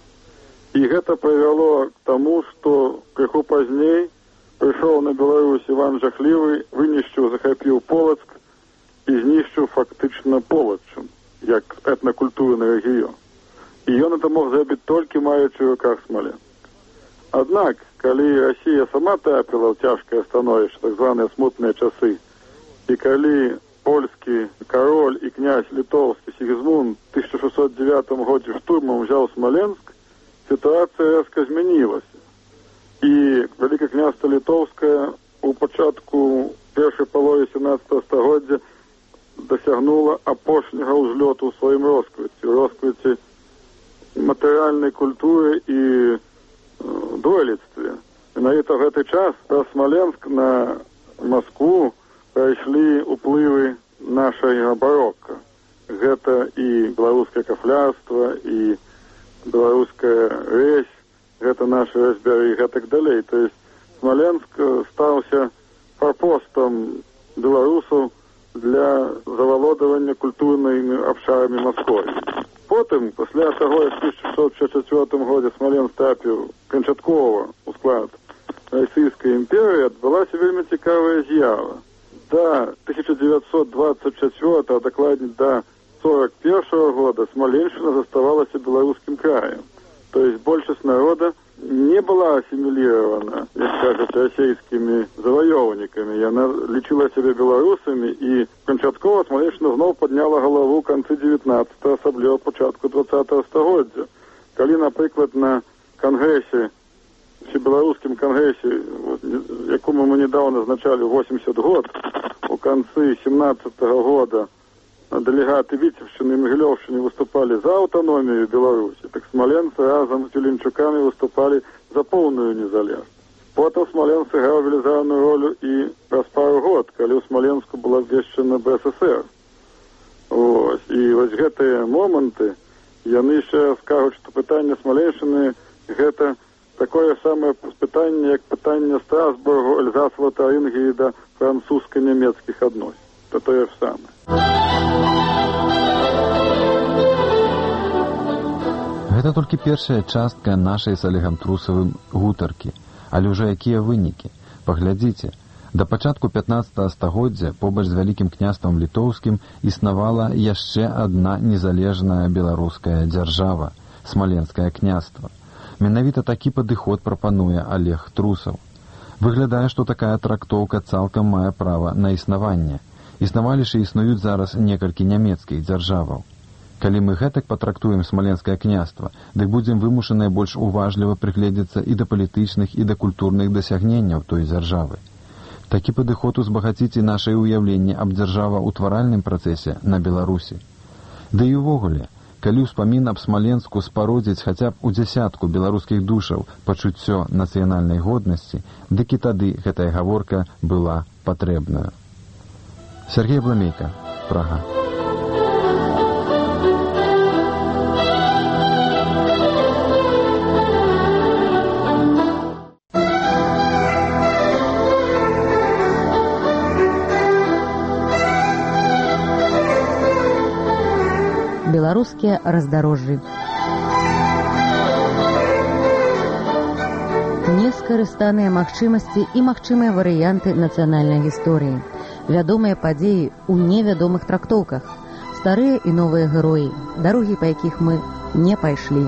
Speaker 9: І гэта прывяло к таму, што крыху пазней прыйшоў на Беларусь Іван Жахлівы, вынішчыў, захапіў Полацк і знішчыў фактычна Полаччын, як этнакультурны рэгіён. І ён это мог зрабіць толькі маючы ў руках Смаленск. Аднак, калі Расія сама трапіла ў цяжкае становішча, так званыя смутныя часы, і калі польскі кароль і князь літоўскі Сігізмунд у тысяча шэсцьсот дзевятым годзе штурмам узяў Смаленск, ситуація резко змянілася. І Велике княство Литовське у початку першої половини сімнадцятого стагоддя досягнуло апошнього узльоту у своїм розквіті, у розквіті матеріальної культури і е, дойлідстві. І навіть в цей час про Смоленськ на Москву прийшли впливи нашого барокко. Гэта і беларускае кафлярство, і беларуская рэзь, гэта наши рэзьбяры і гэтак далей. То есть Смоленск стаўся форпостом беларусаў для завалодавання культурнымі абшарамі Москові. Потым, пасля таго, як у тысяча шэсцьсот шэсцьдзесят чвёртым годзе Смоленск трапіў канчаткова ў склад Расійскай імперыі, адбылася вельмі цікавая з'ява. Да тысяча девятьсот двадцать четвёртого, дакладней да сорок первого года Смоленщина заставалась белорусским краем. То есть большинство народа не была ассимилирована, як кажуть, расійскімі заваёўнікамі. Яна лічыла сябе беларусамі, і канчаткова Смаленшчына зноў падняла галаву ў канцы дзевятнаццатага, асабліва пачатку двадцатага стагоддзя. Калі, напрыклад, на кангрэсе, всебеларускім кангрэсе, якому мы недавно назначали восемьдесят год, у канцы семнадцатага года делегаты Віцебшчыны і Магілёўшчыны выступали за аўтаномію Беларусі, так смаленцы разам з Зеленчукамі выступали за поўную незалежнасць. Потым смаленцы граў велізарную ролю і праз пару год, калі ў Смаленску была абвешчана бэ эс эс ер. Ось. І вось гэтыя моманты, яны яшчэ скажуць, што пытанне Смаленшчыны гэта такое самае пытанне, як пытанне Страсбургу, Эльзаса, Лотарингіі да французска-нямецкіх адносін. Это тое ж самае.
Speaker 8: Гэта толькі першая частка нашай з Алегам Трусавым гутаркі. Але ўжо якія вынікі? Паглядзіце. Да пачатку пятнаццатага стагоддзя побач з Вялікім княствам літоўскім існавала яшчэ адна незалежная беларуская дзяржава – Смаленскае княства. Менавіта такі падыход прапануе Алег Трусаў. Выглядае, што такая трактоўка цалкам мае права на існаванне. Існавалі ж і існуюць зараз некалькі нямецкіх дзяржаваў. Калі мы гэтак патрактуем Смаленскае княства, дык будзем вымушаныя больш уважліва прыгледзецца і да палітычных, і да культурных дасягненняў той дзяржавы. Такі падыход узбагаціць і нашае ўяўленне аб дзяржаваўтваральным працэсе на Беларусі. Ды і ўвогуле, калі ўспамін аб Смаленску спародзіць хаця б у дзясятку беларускіх душаў пачуццё нацыянальнай годнасці, дык і тады гэтая гаворка была патрэбная. Сергей Бламейка, Прага.
Speaker 2: Беларускія раздарожжы. Нескарыстаныя магчымасці і магчымыя варыянты нацыянальнай гісторыі. Вядомыя падзеі ў невядомых трактоўках. Старыя і новыя героі, дарогі, па якіх мы не пайшлі.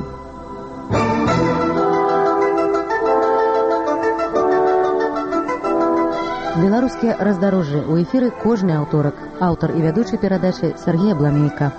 Speaker 2: Беларускія раздарожжы. У эфіры кожны аўторак. Аўтар і вядучы перадачы Сергей Бламейка.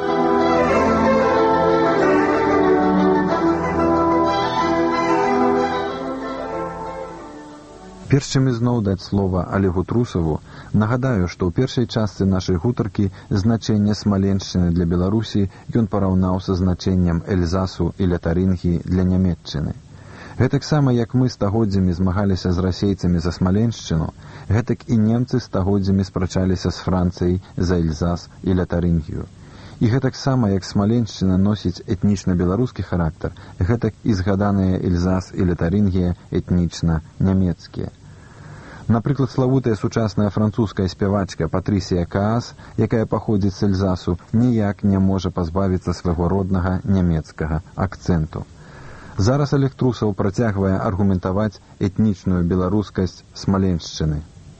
Speaker 8: Перш чым ізноў даць слова Алегу Трусаву, нагадаю, што ў першай частцы нашай гутаркі значэнне Смаленшчыны для Беларусі ён параўнаў са значэннем Эльзасу і Лотарингіі для Нямецчыны. Гэтаксама, як мы стагоддзямі змагаліся з расейцамі за Смаленшчыну, гэтак і немцы стагоддзямі спрачаліся з Францыяй за Эльзас і Лотарингію. І гэтаксама, як Смаленшчына носіць этнічна-беларускі характар, гэтак і згаданыя Эльзас і Лотарингія этнічна нямецкія. Напрыклад, славутая сучасная французская спявачка Патрісія Каас, якая паходзіць з Эльзасу, ніяк не можа пазбавіцца свайго роднага нямецкага акцэнту. Зараз Алег Трусаў працягвае аргументаваць этнічную беларускасць Смаленшчыны.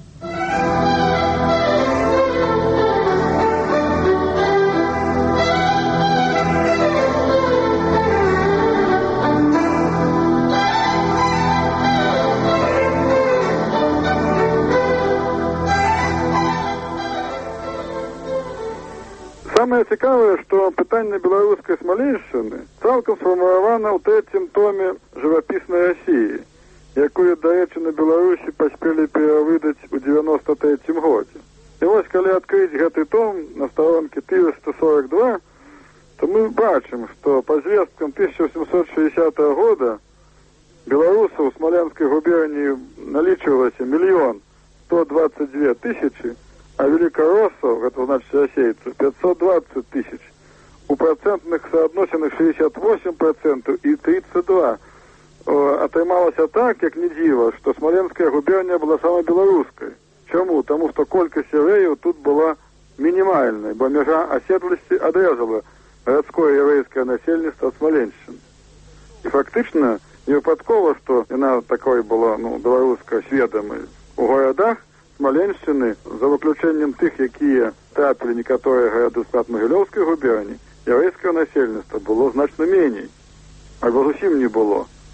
Speaker 9: Самае цікавае, што пытанне беларускай Смаленшчыны цалкам сфармулявана ў трэцім томе жывапіснай Расіі, якую, дарэчы, на Беларусі паспелі перавыдаць у дзевяноста трэцім годзе. І вось, калі адкрыць гэты том на старонкі четыреста сорок два, то мы бачым, што па звесткам тысяча восемьсот шестидесятого года беларусаў у Смаленскай губерніі налічвалася мільён сто двадцать две тысячи, а великороссов, это значит расейцев, пятьсот двадцать тысяч. У процентных соотносинах шестьдесят восемь процентов и тридцать два. Атрымалася так, як не дзіва, што Смаленская губернія была самай беларускай. Чаму? Таму што колькасць яўрэяў тут была мінімальнай, бо мяжа аседласці адрэзала гарадское яўрэйскае насельніцтва ад Смаленшчыны. І фактычна не выпадкова, што яна такой была, ну, беларуска сведамай. У гарадах Смаленшчыны, за выключэннем тых, якія трапілі некаторыя гарады ў склад Магілёўскай губерніі, яўрэйскае насельніцтва было значна меней, альбо зусім не было. І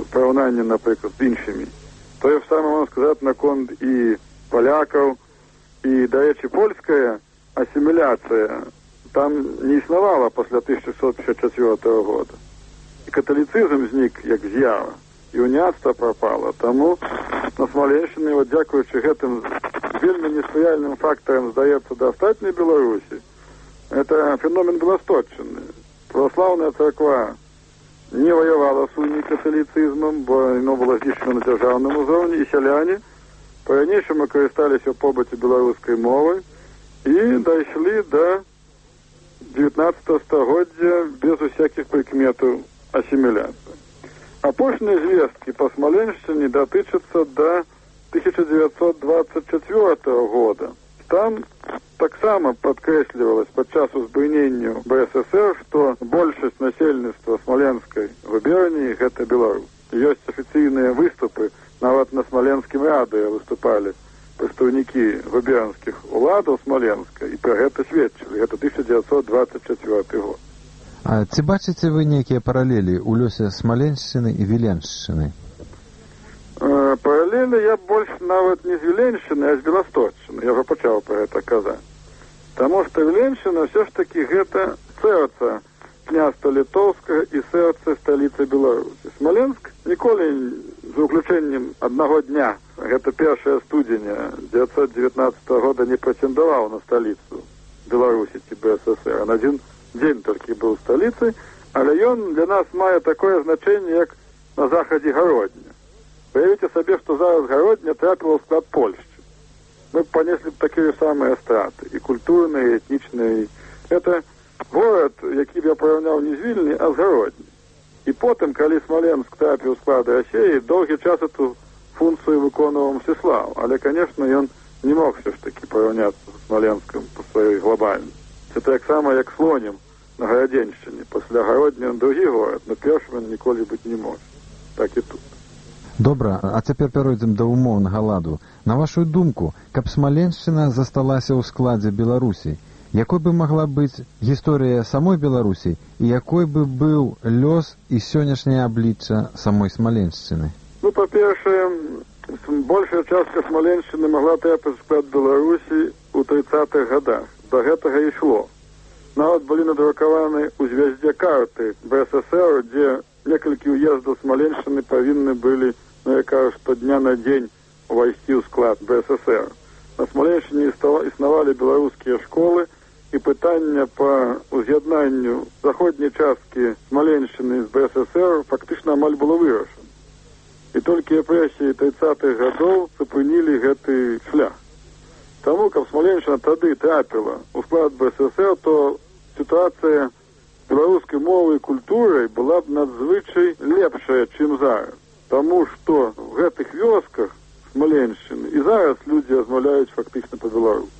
Speaker 9: параўнанні, напрыклад, з іншымі. Тое ж самае можна сказаць наконт і палякаў, і, дарэчы, польская асіміляцыя там не існавала пасля тысяча шэсцьсот пятьдесят четвёртого года. І каталіцызм знік як з'ява, і уняцтва прапала. Таму на Смаленшчыне, вот, дзякуючы гэтым вельмі неспрыяльным фактарам, здаецца, да астатняй Беларусі, это феномен Беласточчыны. Праваслаўная царква не воевала с уникатолицизмом, бо оно было знищено на державном уровне, и селяне по-ранейшему користались у побыте белорусской мовы и дошли до девятнадцатого стагоддзя без усяких прикметов ассимиляции. Апошние звестки по Смоленщине дотычатся до тысяча девятьсот двадцать четвёртого года. Там так само подкресливалось подчас узбуйнению БССР, что большасць насельніцтва Смоленской губернии – это Беларусь. Есть официальные выступы, нават на Смоленском радио выступали представники губернских уладов Смоленска, и про это сведчили. Это тысяча девятьсот двадцать четвёртый год.
Speaker 8: А ці бачыце вы некія паралелі ў лёсе Смаленшчыны і Віленшчыны?
Speaker 9: Э, параллельно я больше нават не з Віленшчыны, а з Беласточчыны. Я уже почал про это казаць. Потому что Віленшчына все ж таки гэта сэрца княства Літоўскага і сэрца сталіцы Беларусі. Смоленск ніколі, за выключэннем аднаго дня, гэта першае студзеня девятьсот девятнадцатого года, не претендовал на столицу Беларусі ці БССР. Он один день толькі быў сталіцай, але ён для нас мае такое значэнне, як на захадзе Гародня. Уявіце сабе, што зараз Гародня трапіла ў склад Польшчы. Мы понесли такие самые страты, и культурные, и этничные. Это город, який я порівняв не з Вільні, а з Гародні. І потім, коли Смоленськ трапив у склад Росії, довгий час цю функцію виконував Мстислав. Але, звісно, він не мог все ж таки порівнятися з Смоленськом по своїй глобальності. Це так само, як Слонім на Городенщині. Після Городні він другий город, але першим він ніколи бути не може. Так і тут.
Speaker 8: Добра, а цяпер перайдзем да умоўнага ладу. На вашу думку, каб Смаленшчына засталася ў складзе Беларусі, якой бы магла быць гісторыя самой Беларусі і якой бы быў лёс і сённяшняе аблічча самой Смаленшчыны?
Speaker 9: Ну, па-першае, большая частка Смаленшчыны магла трапіць у склад Беларусі ў тридцатых годах. До гэтага ішло. Нават былі надрукаваны ў звязде карты БССР, дзе некалькі уездаў Смаленшчыны павінны былі, ну, я кажу, што дня на дзень увайсці ў склад БССР. На Смаленшчыне існавалі беларускія школы, і пытанне па уз'яднанню заходняй часткі Смаленшчыны з БССР фактычна амаль было вырашана. І толькі рэпрэсіі тридцатых гадоў супынілі гэты шлях. Таму, каб Смаленшчына тады трапіла ў склад БССР, то сітуацыя беларускай мовы і культурай была б надзвычай лепшая, чым зараз. Таму што в гэтых вёсках Смаленшчыны і зараз людзі размаўляюць фактычна па-беларуску.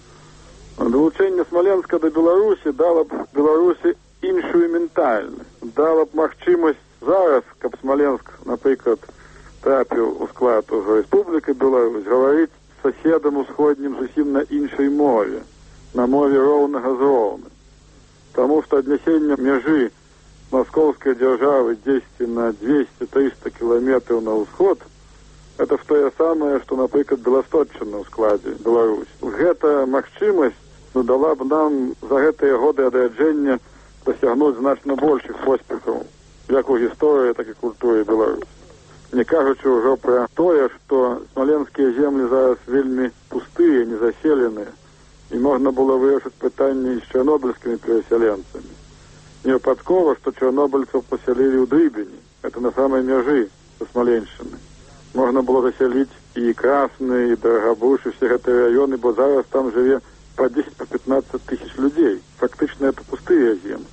Speaker 9: Далучэнне Смаленска да Беларусі дала б Беларусі іншую ментальнасць, дала б магчымасць зараз, каб Смаленск, напрыклад, трапіў у склад ужо Рэспубліка Беларусь, гаварыць з соседам усходнім зусім на іншай мове, на мове роўнага з роўным. Таму што аднясенне мяжы маскоўскай дзяржавы дзесьці на двести-триста кіламетраў на ўсход, это ж тое самае, што, напрыклад, Беласточчына ў складзе Беларусь. Гэта магчымасць, ну, дала б нам за гэтыя годы адраджэння дасягнуць значна большых поспехаў, як у гісторыі, так і культуры Беларусі. Не кажучы ўжо пра тое, што смаленскія землі зараз вельмі пустыя, незаселеныя, і можна было вырашыць пытанне з чарнобыльскімі перасяленцамі. Не выпадкова, што чарнобыльцаў пасялілі ў Дрыбені, это на самай мяжы са Смаленшчыны. Можна было засяліць і Красны, і Дарагабуш, і все гэтыя раёны, бо зараз там жыве по десять-пятнадцать тысяч людзей. Фактычна это пустыя землі.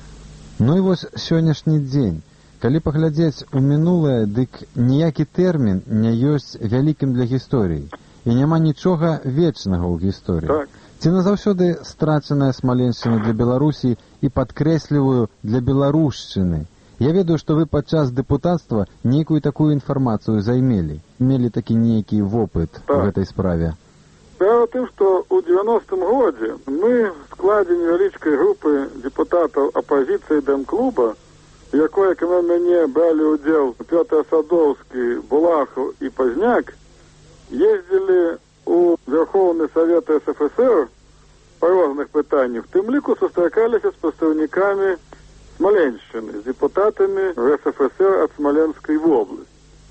Speaker 8: Ну і вось сённяшні дзень. Калі паглядзець у мінулае, дык ніякі тэрмін не ёсць вялікім для гісторыі. І няма нічога вечнага ў гісторыі.
Speaker 9: Так.
Speaker 8: Ці назаўсёды страчаная Смаленшчына для Беларусі і падкрэсліваю для беларушчыны. Я ведаю, што вы падчас дэпутацтва нейкую такую інфармацыю займелі. Мелі такі нейкі вопыт так. у гэтай справе.
Speaker 9: Справа тым, што ў девяностым годзе мы в складзе невялічкай групы депутатаў апозіцыі Дэмклуба в якой, кроме мяне, брали удел Петр Садовский, Булахов и Поздняк, ездили у Верховный Совет СССР по разных питаниях. В тым ліку сустракаліся з прадстаўнікамі Смоленщины, с депутатами в СССР от Смоленской области.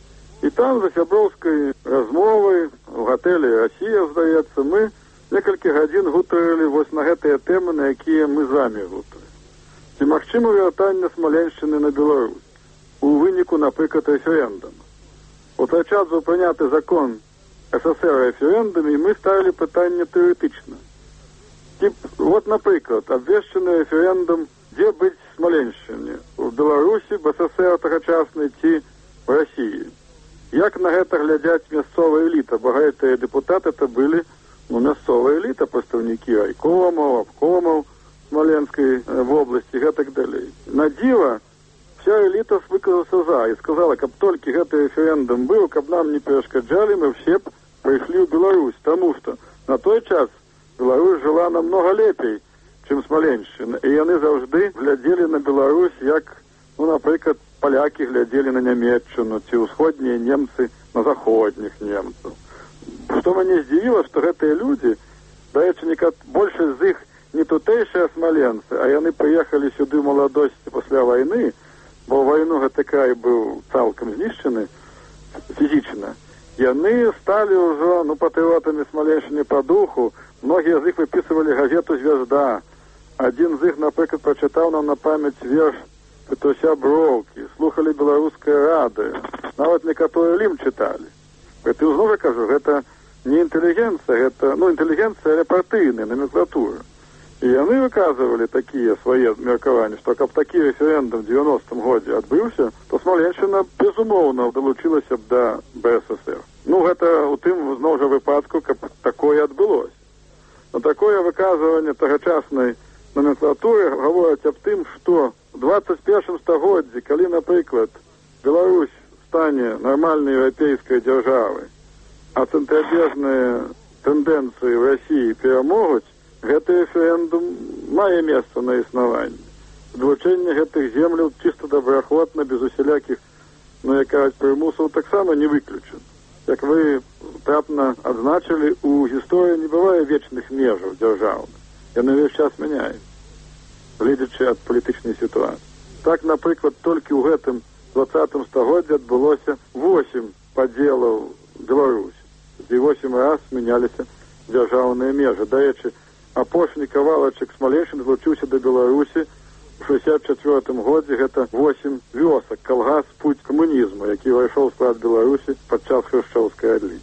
Speaker 9: И там за сяброўскай размовой в готеле «Россия», здаецца, мы некалькі гадзін гутарылі вось на гэтыя тэмы, на якія мы самі гутарылі. Ці магчыма вяртанне Смоленшчыны на Беларусь у выніку, напрыклад, рэферэндума. У той час быў прыняты закон СССР о референдуме, и мы ставили пытанне тэоретычна. Тип, вот, напрыклад, абвешчаны референдум, дзе быць Смоленшчыне, в Беларусі, в СССР тагачаснай ці в России. Як на гэта глядзяць мясцовая эліта, бо гэтыя депутаты это былі, ну, мясцовая эліта, прадстаўнікі райкомаў, абкомаў Смоленской э, в области, и так далее. На диво, вся элита выказалася за и сказала, каб толькі гэты референдум был, каб нам не перешкаджали, мы все пришли в Беларусь, потому что на той час Беларусь жила намного лепей, чем Смоленщина, и яны заўжды глядели на Беларусь, як, ну, напрыклад, поляки глядели на Нямецчину, ці усходние немцы на заходних немцев. Что меня здзівіла, что гэтыя люди, даючи больше из их не тутэйшыя смоленцы, а яны прыехалі сюды ў маладосці пасля вайны, бо вайну гэты край быў цалкам знішчаны фізічна. Яны сталі ўжо, ну, патрыотамі Смоленшчыны по духу. Многія з іх выпісывалі газету «Звезда». Адзін з іх, напрыклад, прачытаў нам на памяць верш Петруся Броўкі, слухалі беларускае радыё, нават некаторыя лім чыталі. Гэта зноў я кажу, гэта не інтэлігенцыя, гэта, ну, інтэлігенцыя, але партыйная номенклатура. И они выказывали такие свои меркаванні, что каб такі референдум в девяностом годзе адбыўся, то Смоленшчына безумоўна далучылася б да БССР. Ну, гэта у тым зноў жа выпадку, каб такое адбылося. Но такое выказыванне тагачаснай номенклатуры гаворыць аб тым, што в двадцать первом стагоддзі, калі, напрыклад, Беларусь стане нармальнай еўрапейскай дзяржавай, а цэнтрабежныя тэндэнцыі в России перамогуць, гэты референдум мае месца на існаванне. Вылучэнне гэтых земляў чыста добраахвотна, без усялякіх, ну, як кажуць, прымусаў, таксама не выключана. Як вы трапна адзначылі, у гісторыі не бывае вечных межаў дзяржаўных. Яны ўвесь час мяняюць, гледзячы ад палітычнай сітуацыі. Так, напрыклад, толькі ў гэтым двадцатым стагоддзі адбылося восемь падзелаў Беларусі, дзе восемь раз змяняліся дзяржаўныя межы. Дарэчы, апошні кавалачак Смоленшчыны злучыўся да Беларусі у шэсцьдзесят чацвёртым годзе. Гэта восемь вёсак, калгас «Путь камунізму», які ўвайшоў у склад Беларусі падчас хрушчоўскай адлігі.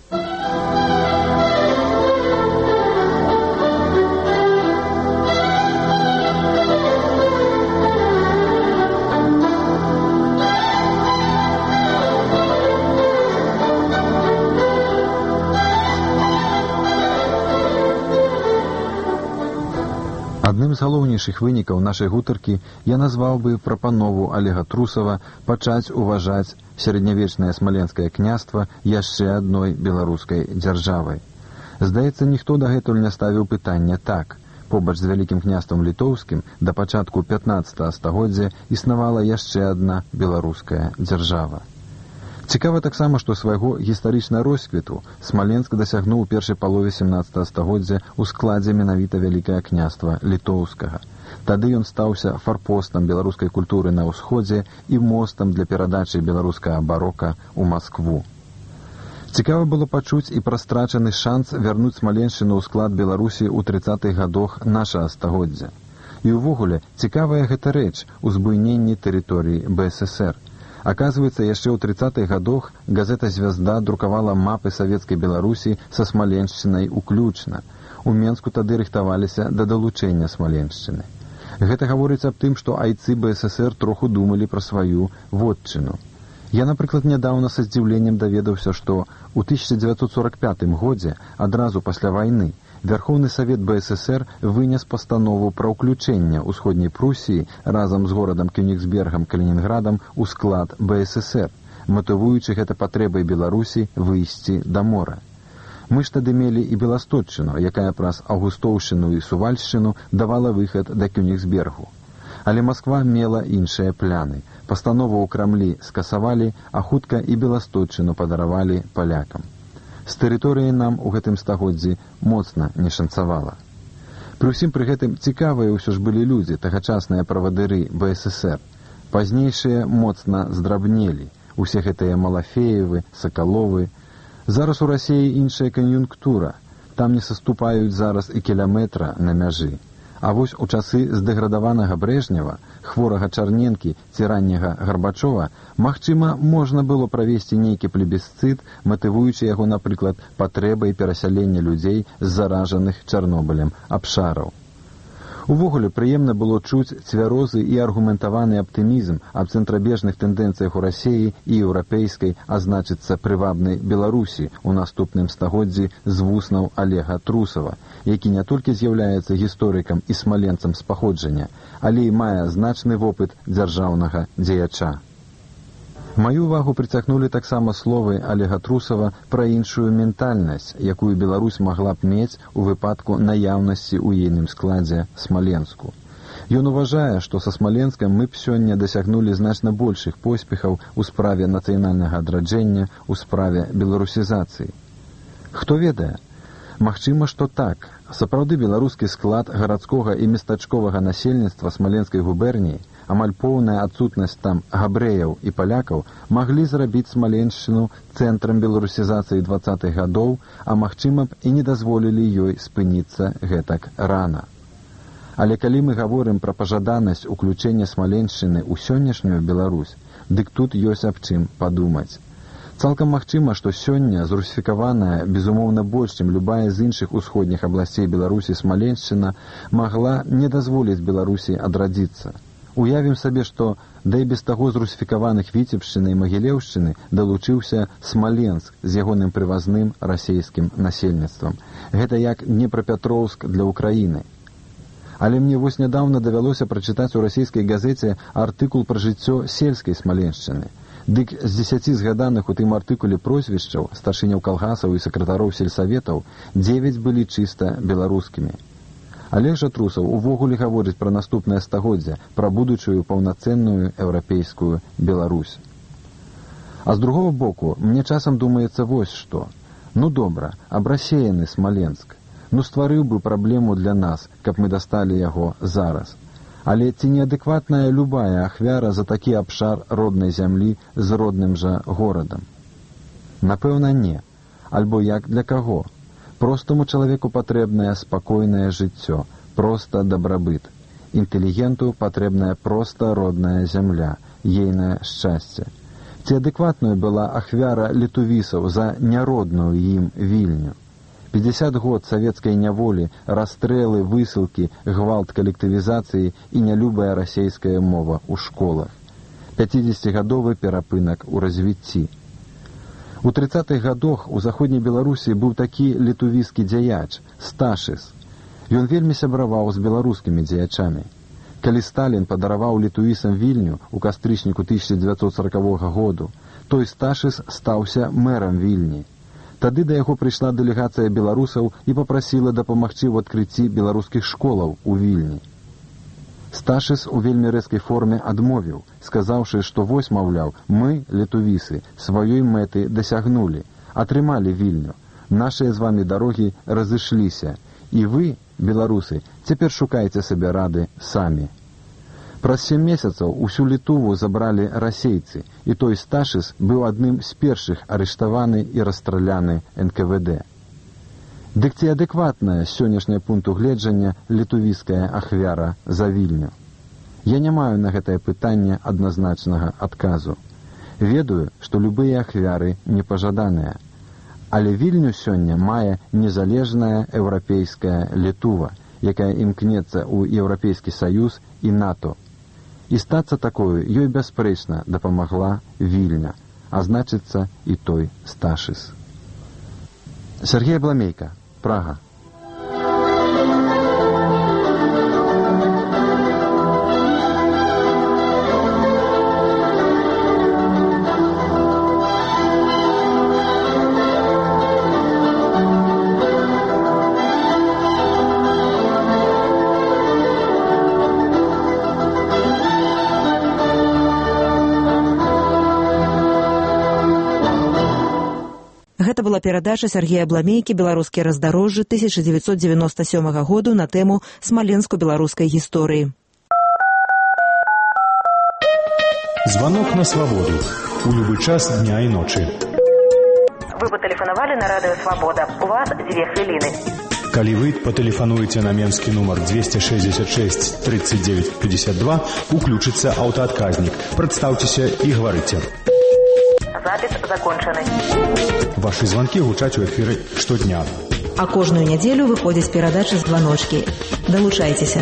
Speaker 8: Адным з галоўнейшых вынікаў нашай гутаркі я назваў бы прапанову Олега Трусова пачаць уважаць сярэднявечнае смаленскае княства яшчэ адной беларускай дзяржавай. Здаецца, ніхто дагэтуль не ставіў пытання так. Побач з вялікім княствам літоўскім да пачатку пятнаццатага стагоддзя існавала яшчэ адна беларуская дзяржава. Цікава таксама, што свайго гістарычнага росквіту Смаленск дасягнуў у першай палове сямнаццатага стагоддзя ў складзе менавіта вялікае княства літоўскага. Тады ён стаўся фарпостам беларускай культуры на ўсходзе і мостам для перадачы беларускага барока ў Маскву. Цікава было пачуць і пра страчаны шанс вярнуць Смаленшчыну ў склад Беларусі ў трыццатых гадах нашага стагоддзя. І ўвогуле, цікавая гэта рэч у збуйненні тэрыторыі БССР. Аказваецца, яшчэ ў трыццатых гадах газета «Звезда» друкавала мапы савецкай Беларусі са Смаленшчынай уключна. У Менску тады рыхтаваліся да далучэння Смаленшчыны. Гэта гаворыць аб тым, што айцы БССР троху думалі пра сваю вотчыну. Я, напрыклад, нядаўна са здзіўленнем даведаўся, што ў тысяча дзевяцьсот сорок пятым годзе, адразу пасля вайны, Верховны Савет БССР вынес пастанову пра ўключэнне ўсходняй Прусіі разам з горадам Кёнігсбергам, Калінінградам у склад БССР, матывуючы гэта патрэбай Беларусі выйсці да мора. Мы ж тады мелі і Беласточчыну, якая праз Аўгустоўшчыну і Сувальшчыну давала выхад да Кёнігсбергу. Але Масква мела іншыя пляны. Пастанову ў Крамлі скасавалі, а хутка і Беласточчыну падаравалі палякам. З тэрыторыі нам у гэтым стагоддзі моцна не шанцавала. Пры ўсім пры гэтым цікавыя ўсё ж былі людзі, тагачасныя правадыры бэ эс эсэр. Пазнейшыя моцна здрабнелі. Усе гэтыя Малафеевы, Сакаловы. Зараз у Расіі іншая кан'юнктура. Там не саступаюць зараз і кіламетра на мяжы. А вось у часы здэградаванага Брэжнева, хворага Чарненкі ці ранняга Гарбачова, магчыма, можна было правесці нейкі плебісцыт, матывуючы яго, напрыклад, патрэбай перасялення людзей з заражаных Чарнобылем абшараў. Увогуле, прыемна было чуць цвярозы і аргументаваны аптымізм аб цэнтрабежных тэндэнцыях у Расіі і еўрапейскай, а значыцца прывабнай Беларусі у наступным стагоддзі з вуснаў Алега Трусава, які не толькі з'яўляецца гісторыкам і смаленцам з паходжання, але і мае значны вопыт дзяржаўнага дзеяча. Маю увагу прыцягнулі таксама словы Алега Трусава пра іншую ментальнасць, якую Беларусь магла б мець у выпадку наяўнасці ў ейным складзе Смаленску. Ён уважае, што са Смаленскам мы б сёння дасягнулі значна большых поспехаў у справе нацыянальнага адраджэння, у справе беларусізацыі. Хто ведае? Магчыма, што так. Сапраўды беларускі склад гарадскога і местачковага насельніцтва Смаленскай губерніі, амаль поўная адсутнасць там габрэяў і палякаў, маглі зрабіць Смаленшчыну цэнтрам беларусізацыі дваццатых гадоў, а магчыма б і не дазволілі ёй спыніцца гэтак рана. Але калі мы гаворым пра пажаданасць уключэння Смаленшчыны ў сённяшнюю Беларусь, дык тут ёсць аб чым падумаць. Цалкам магчыма, што сёння зрусіфікаваная, безумоўна, больш, чым любая з іншых усходніх абласцей Беларусі Смаленшчына магла не дазволіць Беларусі адрадзіцца. Уявім сабе, што да і без таго зрусіфікаваных Віцебшчыны і Магілеўшчыны далучыўся Смаленск з ягоным прывазным расейскім насельніцтвам. Гэта як Днепрапетроўск для Украіны. Але мне вось нядаўна давялося прачытаць у расійскай газеце артыкул пра жыццё сельскай Смаленшчыны. Дык з дзесяці згаданых у тым артыкуле прозвішчаў старшыняў калгасаў і сакратароў сельсаветаў дзевяць былі чыста беларускімі. Алег жа Трусаў увогуле гаворыць пра наступнае стагоддзе, пра будучую паўнацэнную еўрапейскую Беларусь. А з другого боку, мне часам думаецца вось што. Ну добра, абрасеяны Смаленск. Ну стварыў бы праблему для нас, каб мы дасталі яго зараз. Але ці неадэкватная любая ахвяра за такі абшар роднай зямлі з родным жа горадам? Напэўна, не. Альбо як для каго? Простаму чалавеку патрэбнае спакойнае жыццё, проста дабрабыт. Інтэлігенту патрэбная проста родная зямля, ейнае шчасце. Ці адэкватную была ахвяра літувісаў за няродную ім Вільню? пятьдесят год савецкай няволі, расстрэлы, высылкі, гвалт калектывізацыі і нялюбая расейская мова ў школах. пяцідзесяцігадовы перапынак у развіцці. У трыццатых гадах у заходняй Беларусі быў такі літувіскі дзяяч Сташыс. Ён вельмі сябраваў з беларускімі дзеячамі. Калі Сталін падараваў літувісам Вільню у кастрычніку тысяча дзевяцьсот сорокавога году, той Сташыс стаўся мэрам Вільні. Тады да яго прыйшла дэлегацыя беларусаў і папрасіла дапамагчы ў адкрыцці беларускіх школаў у Вільні. Сташыс у вельмі рэзкай форме адмовіў, сказаўшы, што вось, маўляў, мы, літувісы, сваёй мэты дасягнулі, атрымалі Вільню, нашыя з вамі дарогі разышліся, і вы, беларусы, цяпер шукайце сабе рады самі. Праз сем месяцаў усю Літуву забралі расейцы, і той Сташыс быў адным з першых арыштаваны і расстраляны эн ка вэ дэ. Дык ці адэкватная з сённяшняга пункту гледжання літувіская ахвяра за Вільню? Я не маю на гэтае пытанне адназначнага адказу. Ведаю, што любыя ахвяры непажаданыя. Але Вільню сёння мае незалежная еўрапейская Літува, якая імкнецца ў Еўрапейскі Саюз і НАТО. І стацца такою ёй бясспрэчна дапамагла Вільня, а значыцца і той Сташыс. Сергей Бламейка, Прага.
Speaker 3: Гэта была перадача Сергея Бламейкі «Беларускія раздарожжы» тысяча девятьсот девяносто сёмага году на тэму смаленску-беларускай гісторыі.
Speaker 10: Звонок на свободу. У любой час дня и ночи.
Speaker 11: Вы патэлефанавалі на радыё «Свабода». У вас дзве хвіліны.
Speaker 10: Калі вы патэлефануеце на менскі нумар двести шестьдесят шесть тридцать девять пятьдесят два, уключыцца аўтаадказнік. Прадстаўцеся і гаварыце.
Speaker 11: Запіс закончаны.
Speaker 10: Вашы званкі гучаць у эфіры штодня.
Speaker 3: А кожную нядзелю выходзіць перадача «Званочкі». Далучайцеся.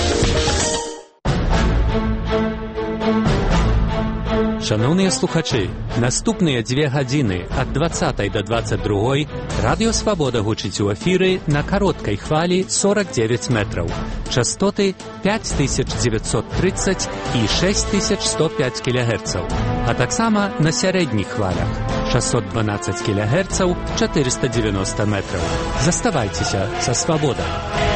Speaker 1: Шановныя слухачы, наступныя дзве гадзіны ад двадцатай да двадцать другой радыё «Свабода» гучыць у эфіры на кароткай хвалі сорок девять метраў. Частоты пять тысяч девятьсот тридцать і шесть тысяч сто пять кілогерцаў, а таксама на сярэдніх хвалях шестьсот двенадцать кілогерцаў, четыреста девяносто метраў. Заставайцеся са «Свабодай».